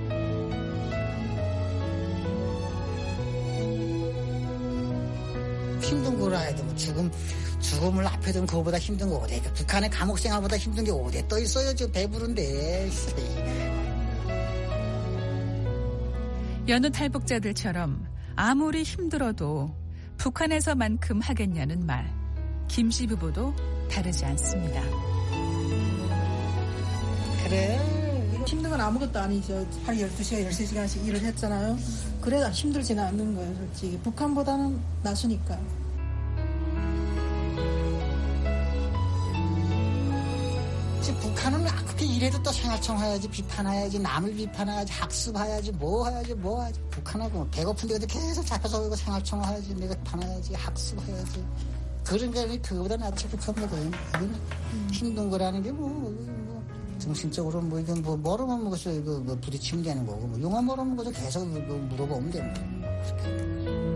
알아야 돼. 뭐 죽음을 앞에 둔 그거보다 힘든 거 어디? 북한의 감옥 생활보다 힘든 게 어디 떠 있어요? 저 배부른데. 여느 탈북자들처럼 아무리 힘들어도 북한에서만큼 하겠냐는 말. 김씨 부부도 다르지 않습니다. 그래. 힘든 건 아무것도 아니죠. 하루 12시간, 13시간씩 일을 했잖아요. 그래도 힘들지는 않는 거예요, 솔직히. 북한보다는 나수니까. 북한은 그렇게 일해도 또 생활청 해야지, 비판해야지, 남을 비판해야지, 학습해야지, 뭐 해야지. 북한하고 배고픈데 계속 잡혀서 이거 생활청 해야지, 내가 비판해야지, 학습해야지. 그런 게 그거보다 낫지, 북한보다. 이건 힘든 거라는 게 정신적으로 이건 뭐로만 먹어서 이거 부딪히면 되는 거고, 용어 뭐로만 먹어서 계속 물어보면 되는 거고.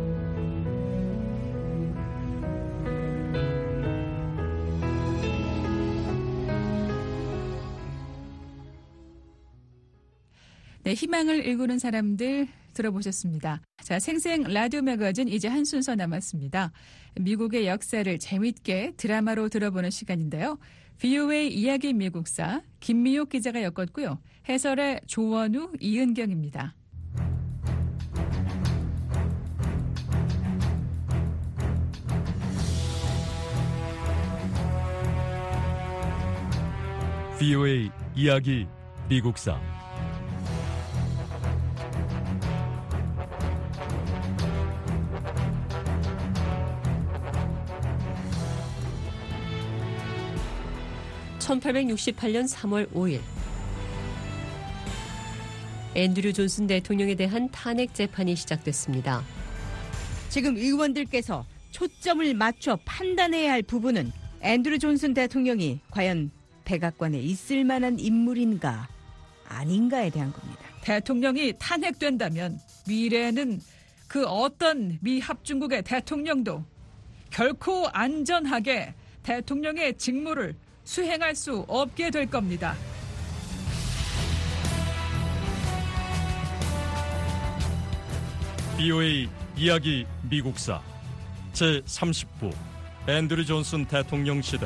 네, 희망을 일구는 사람들 들어보셨습니다. 자, 생생 라디오 매거진 이제 한 순서 남았습니다. 미국의 역사를 재밌게 드라마로 들어보는 시간인데요. VOA 이야기 미국사 김미옥 기자가 엮었고요. 해설의 조원우, 이은경입니다. VOA 이야기 미국사 (1868년 3월 5일) 앤드류 존슨 대통령에 대한 탄핵 재판이 시작됐습니다. 지금 의원들께서 초점을 맞춰 판단해야 할 부분은 앤드류 존슨 대통령이 과연 백악관에 있을 만한 인물인가 아닌가에 대한 겁니다. 대통령이 탄핵된다면 미래에는 그 어떤 미 합중국의 대통령도 결코 안전하게 대통령의 직무를 수행할 수 없게 될 겁니다. VOA 이야기 미국사 제30부 앤드류 존슨 대통령 시대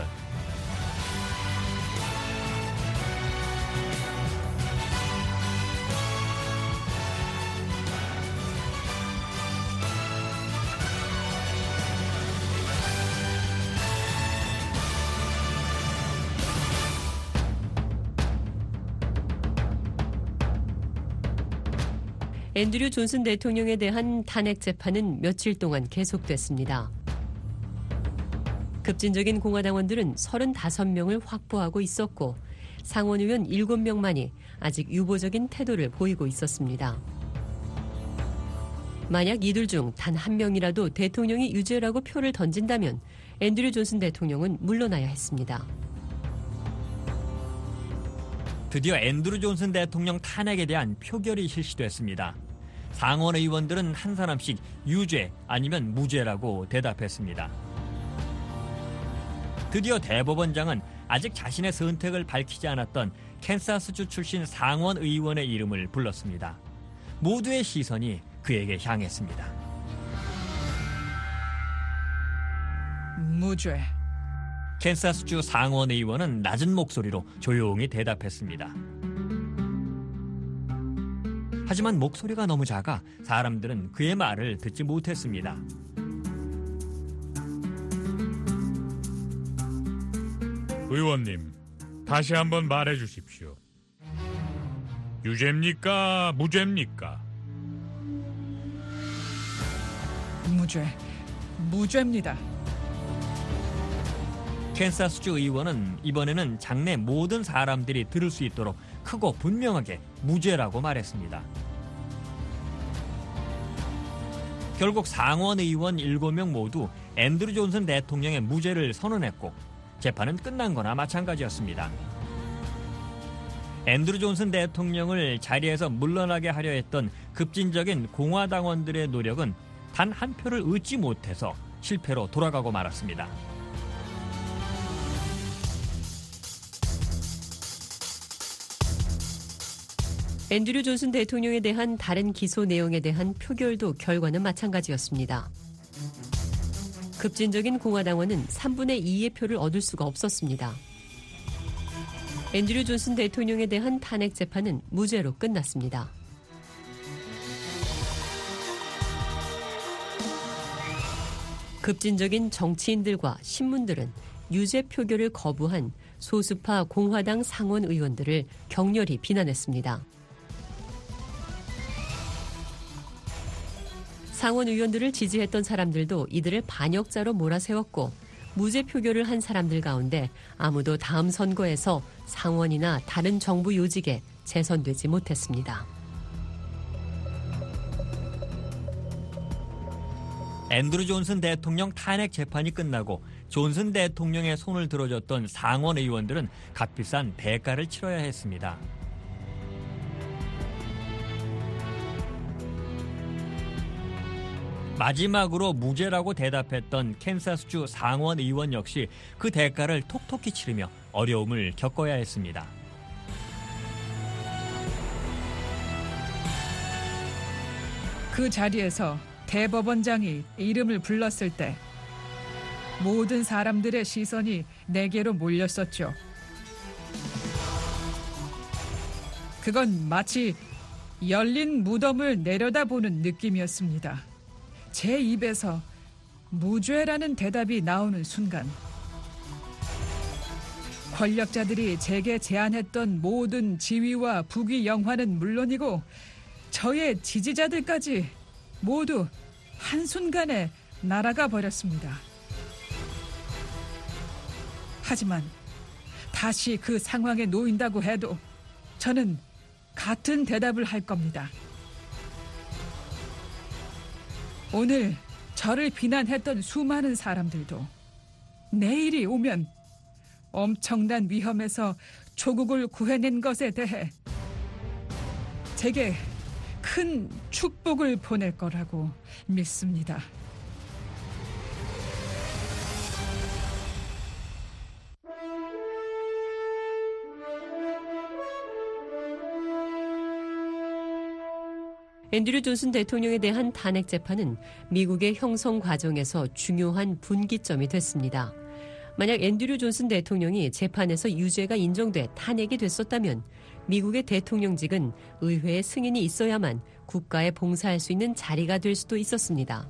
앤드류 존슨 대통령에 대한 탄핵 재판은 며칠 동안 계속됐습니다. 급진적인 공화당원들은 35명을 확보하고 있었고 상원의원 7명만이 아직 유보적인 태도를 보이고 있었습니다. 만약 이들 중 단 한 명이라도 대통령이 유죄라고 표를 던진다면 앤드류 존슨 대통령은 물러나야 했습니다. 드디어 앤드류 존슨 대통령 탄핵에 대한 표결이 실시됐습니다. 상원 의원들은 한 사람씩 유죄 아니면 무죄라고 대답했습니다. 드디어 대법원장은 아직 자신의 선택을 밝히지 않았던 캔사스주 출신 상원 의원의 이름을 불렀습니다. 모두의 시선이 그에게 향했습니다. 무죄. 캔사스주 상원 의원은 낮은 목소리로 조용히 대답했습니다. 하지만 목소리가 너무 작아 사람들은 그의 말을 듣지 못했습니다. 의원님, 다시 한번 말해 주십시오. 유죄입니까? 무죄입니까? 무죄입니다. 캔사스주 의원은 이번에는 장내 모든 사람들이 들을 수 있도록 크고 분명하게 무죄라고 말했습니다. 결국 상원 의원 7명 모두 앤드류 존슨 대통령의 무죄를 선언했고 재판은 끝난 거나 마찬가지였습니다. 앤드류 존슨 대통령을 자리에서 물러나게 하려 했던 급진적인 공화당원들의 노력은 단 한 표를 얻지 못해서 실패로 돌아가고 말았습니다. 앤드류 존슨 대통령에 대한 다른 기소 내용에 대한 표결도 결과는 마찬가지였습니다. 급진적인 공화당원은 3분의 2의 표를 얻을 수가 없었습니다. 앤드류 존슨 대통령에 대한 탄핵 재판은 무죄로 끝났습니다. 급진적인 정치인들과 신문들은 유죄 표결을 거부한 소수파 공화당 상원 의원들을 격렬히 비난했습니다. 상원 의원들을 지지했던 사람들도 이들을 반역자로 몰아세웠고 무죄 표결을 한 사람들 가운데 아무도 다음 선거에서 상원이나 다른 정부 요직에 재선되지 못했습니다. 앤드루 존슨 대통령 탄핵 재판이 끝나고 존슨 대통령의 손을 들어줬던 상원 의원들은 값비싼 대가를 치러야 했습니다. 마지막으로 무죄라고 대답했던 캔사스주 상원 의원 역시 그 대가를 톡톡히 치르며 어려움을 겪어야 했습니다. 그 자리에서 대법원장이 이름을 불렀을 때 모든 사람들의 시선이 내게로 몰렸었죠. 그건 마치 열린 무덤을 내려다보는 느낌이었습니다. 제 입에서 무죄라는 대답이 나오는 순간 권력자들이 제게 제안했던 모든 지위와 부귀 영화는 물론이고 저의 지지자들까지 모두 한순간에 날아가 버렸습니다. 하지만 다시 그 상황에 놓인다고 해도 저는 같은 대답을 할 겁니다. 오늘 저를 비난했던 수많은 사람들도 내일이 오면 엄청난 위험에서 조국을 구해낸 것에 대해 제게 큰 축복을 보낼 거라고 믿습니다. 앤드류 존슨 대통령에 대한 탄핵 재판은 미국의 형성 과정에서 중요한 분기점이 됐습니다. 만약 앤드류 존슨 대통령이 재판에서 유죄가 인정돼 탄핵이 됐었다면 미국의 대통령직은 의회의 승인이 있어야만 국가에 봉사할 수 있는 자리가 될 수도 있었습니다.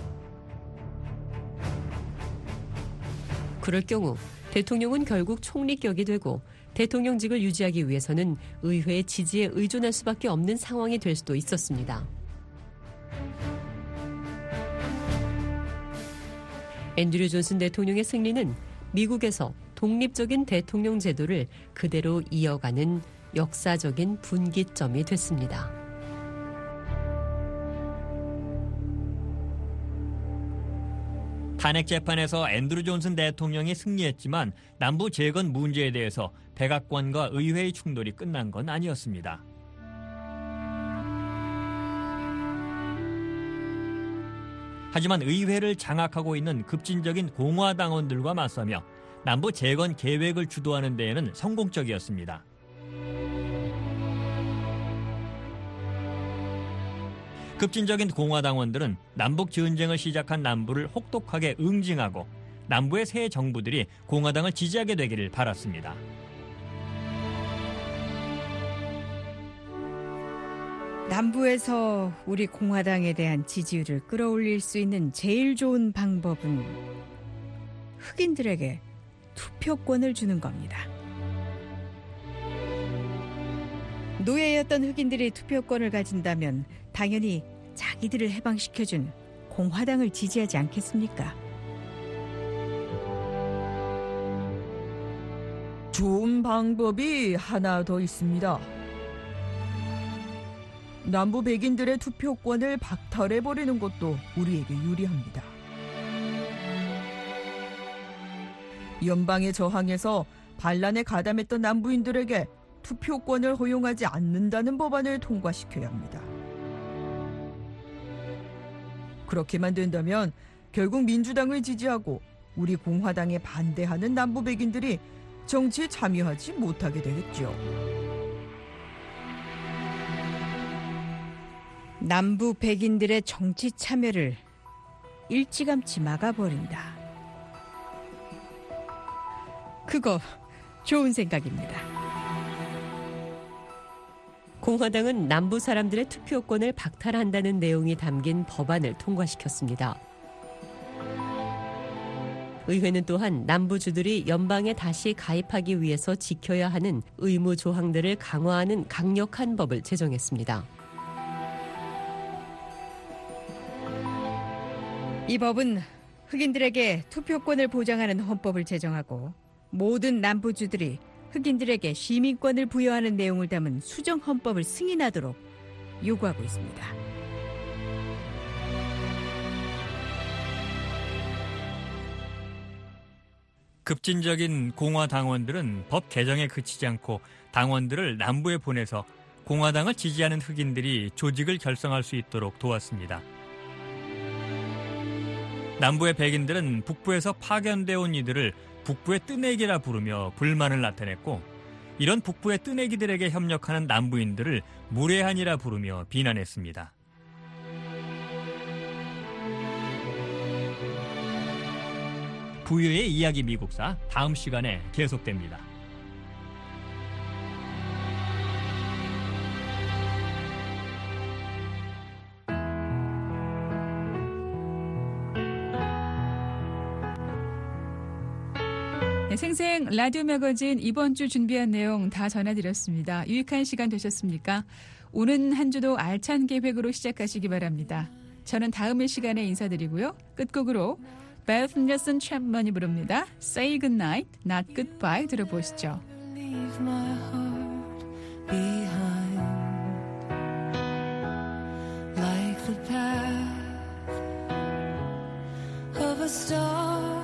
그럴 경우 대통령은 결국 총리격이 되고 대통령직을 유지하기 위해서는 의회의 지지에 의존할 수밖에 없는 상황이 될 수도 있었습니다. 앤드류 존슨 대통령의 승리는 미국에서 독립적인 대통령 제도를 그대로 이어가는 역사적인 분기점이 됐습니다. 탄핵 재판에서 앤드루 존슨 대통령이 승리했지만 남부 재건 문제에 대해서 백악관과 의회의 충돌이 끝난 건 아니었습니다. 하지만 의회를 장악하고 있는 급진적인 공화당원들과 맞서며 남부 재건 계획을 주도하는 데에는 성공적이었습니다. 급진적인 공화당원들은 남북 전쟁을 시작한 남부를 혹독하게 응징하고 남부의 새 정부들이 공화당을 지지하게 되기를 바랐습니다. 남부에서 우리 공화당에 대한 지지율을 끌어올릴 수 있는 제일 좋은 방법은 흑인들에게 투표권을 주는 겁니다. 노예였던 흑인들이 투표권을 가진다면 당연히 자기들을 해방시켜준 공화당을 지지하지 않겠습니까? 좋은 방법이 하나 더 있습니다. 남부 백인들의 투표권을 박탈해버리는 것도 우리에게 유리합니다. 연방에 저항해서 반란에 가담했던 남부인들에게 투표권을 허용하지 않는다는 법안을 통과시켜야 합니다. 그렇게만 된다면 결국 민주당을 지지하고 우리 공화당에 반대하는 남부 백인들이 정치에 참여하지 못하게 되겠죠. 남부 백인들의 정치 참여를 일찌감치 막아버린다. 그거 좋은 생각입니다. 공화당은 남부 사람들의 투표권을 박탈한다는 내용이 담긴 법안을 통과시켰습니다. 의회는 또한 남부주들이 연방에 다시 가입하기 위해서 지켜야 하는 의무 조항들을 강화하는 강력한 법을 제정했습니다. 이 법은 흑인들에게 투표권을 보장하는 헌법을 제정하고 모든 남부주들이 흑인들에게 시민권을 부여하는 내용을 담은 수정 헌법을 승인하도록 요구하고 있습니다. 급진적인 공화 당원들은 법 개정에 그치지 않고 당원들을 남부에 보내서 공화당을 지지하는 흑인들이 조직을 결성할 수 있도록 도왔습니다. 남부의 백인들은 북부에서 파견되어 온 이들을 북부의 뜨내기라 부르며 불만을 나타냈고, 이런 북부의 뜨내기들에게 협력하는 남부인들을 무례한이라 부르며 비난했습니다. 부유의 이야기 미국사, 다음 시간에 계속됩니다. 네, 생생 라디오 매거진 이번 주 준비한 내용 다 전해드렸습니다. 유익한 시간 되셨습니까? 오는 한 주도 알찬 계획으로 시작하시기 바랍니다. 저는 다음 시간에 인사드리고요. 끝곡으로 베스 닐슨 챔먼이 부릅니다. Say Goodnight, Not Goodbye 들어보시죠. Leave my heart behind, like the path of a star.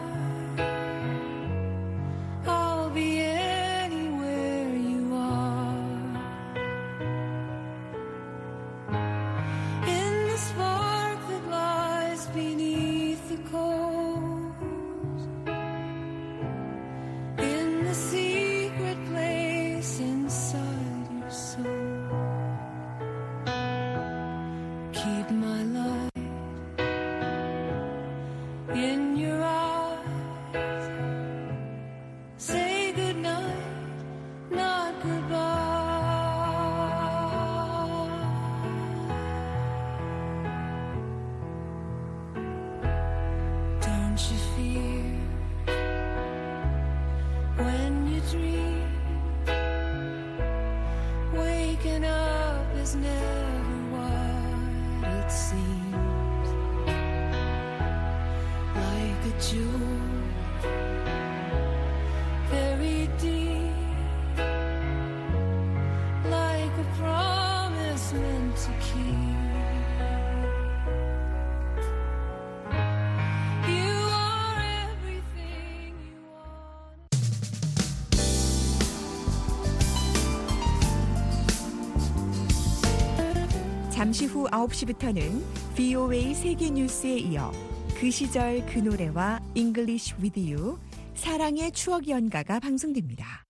I'll be anywhere you are, in the spark that lies beneath the cold. 잠시 후 9시부터는 VOA 세계 뉴스에 이어 그 시절 그 노래와 English with You, 사랑의 추억 연가가 방송됩니다.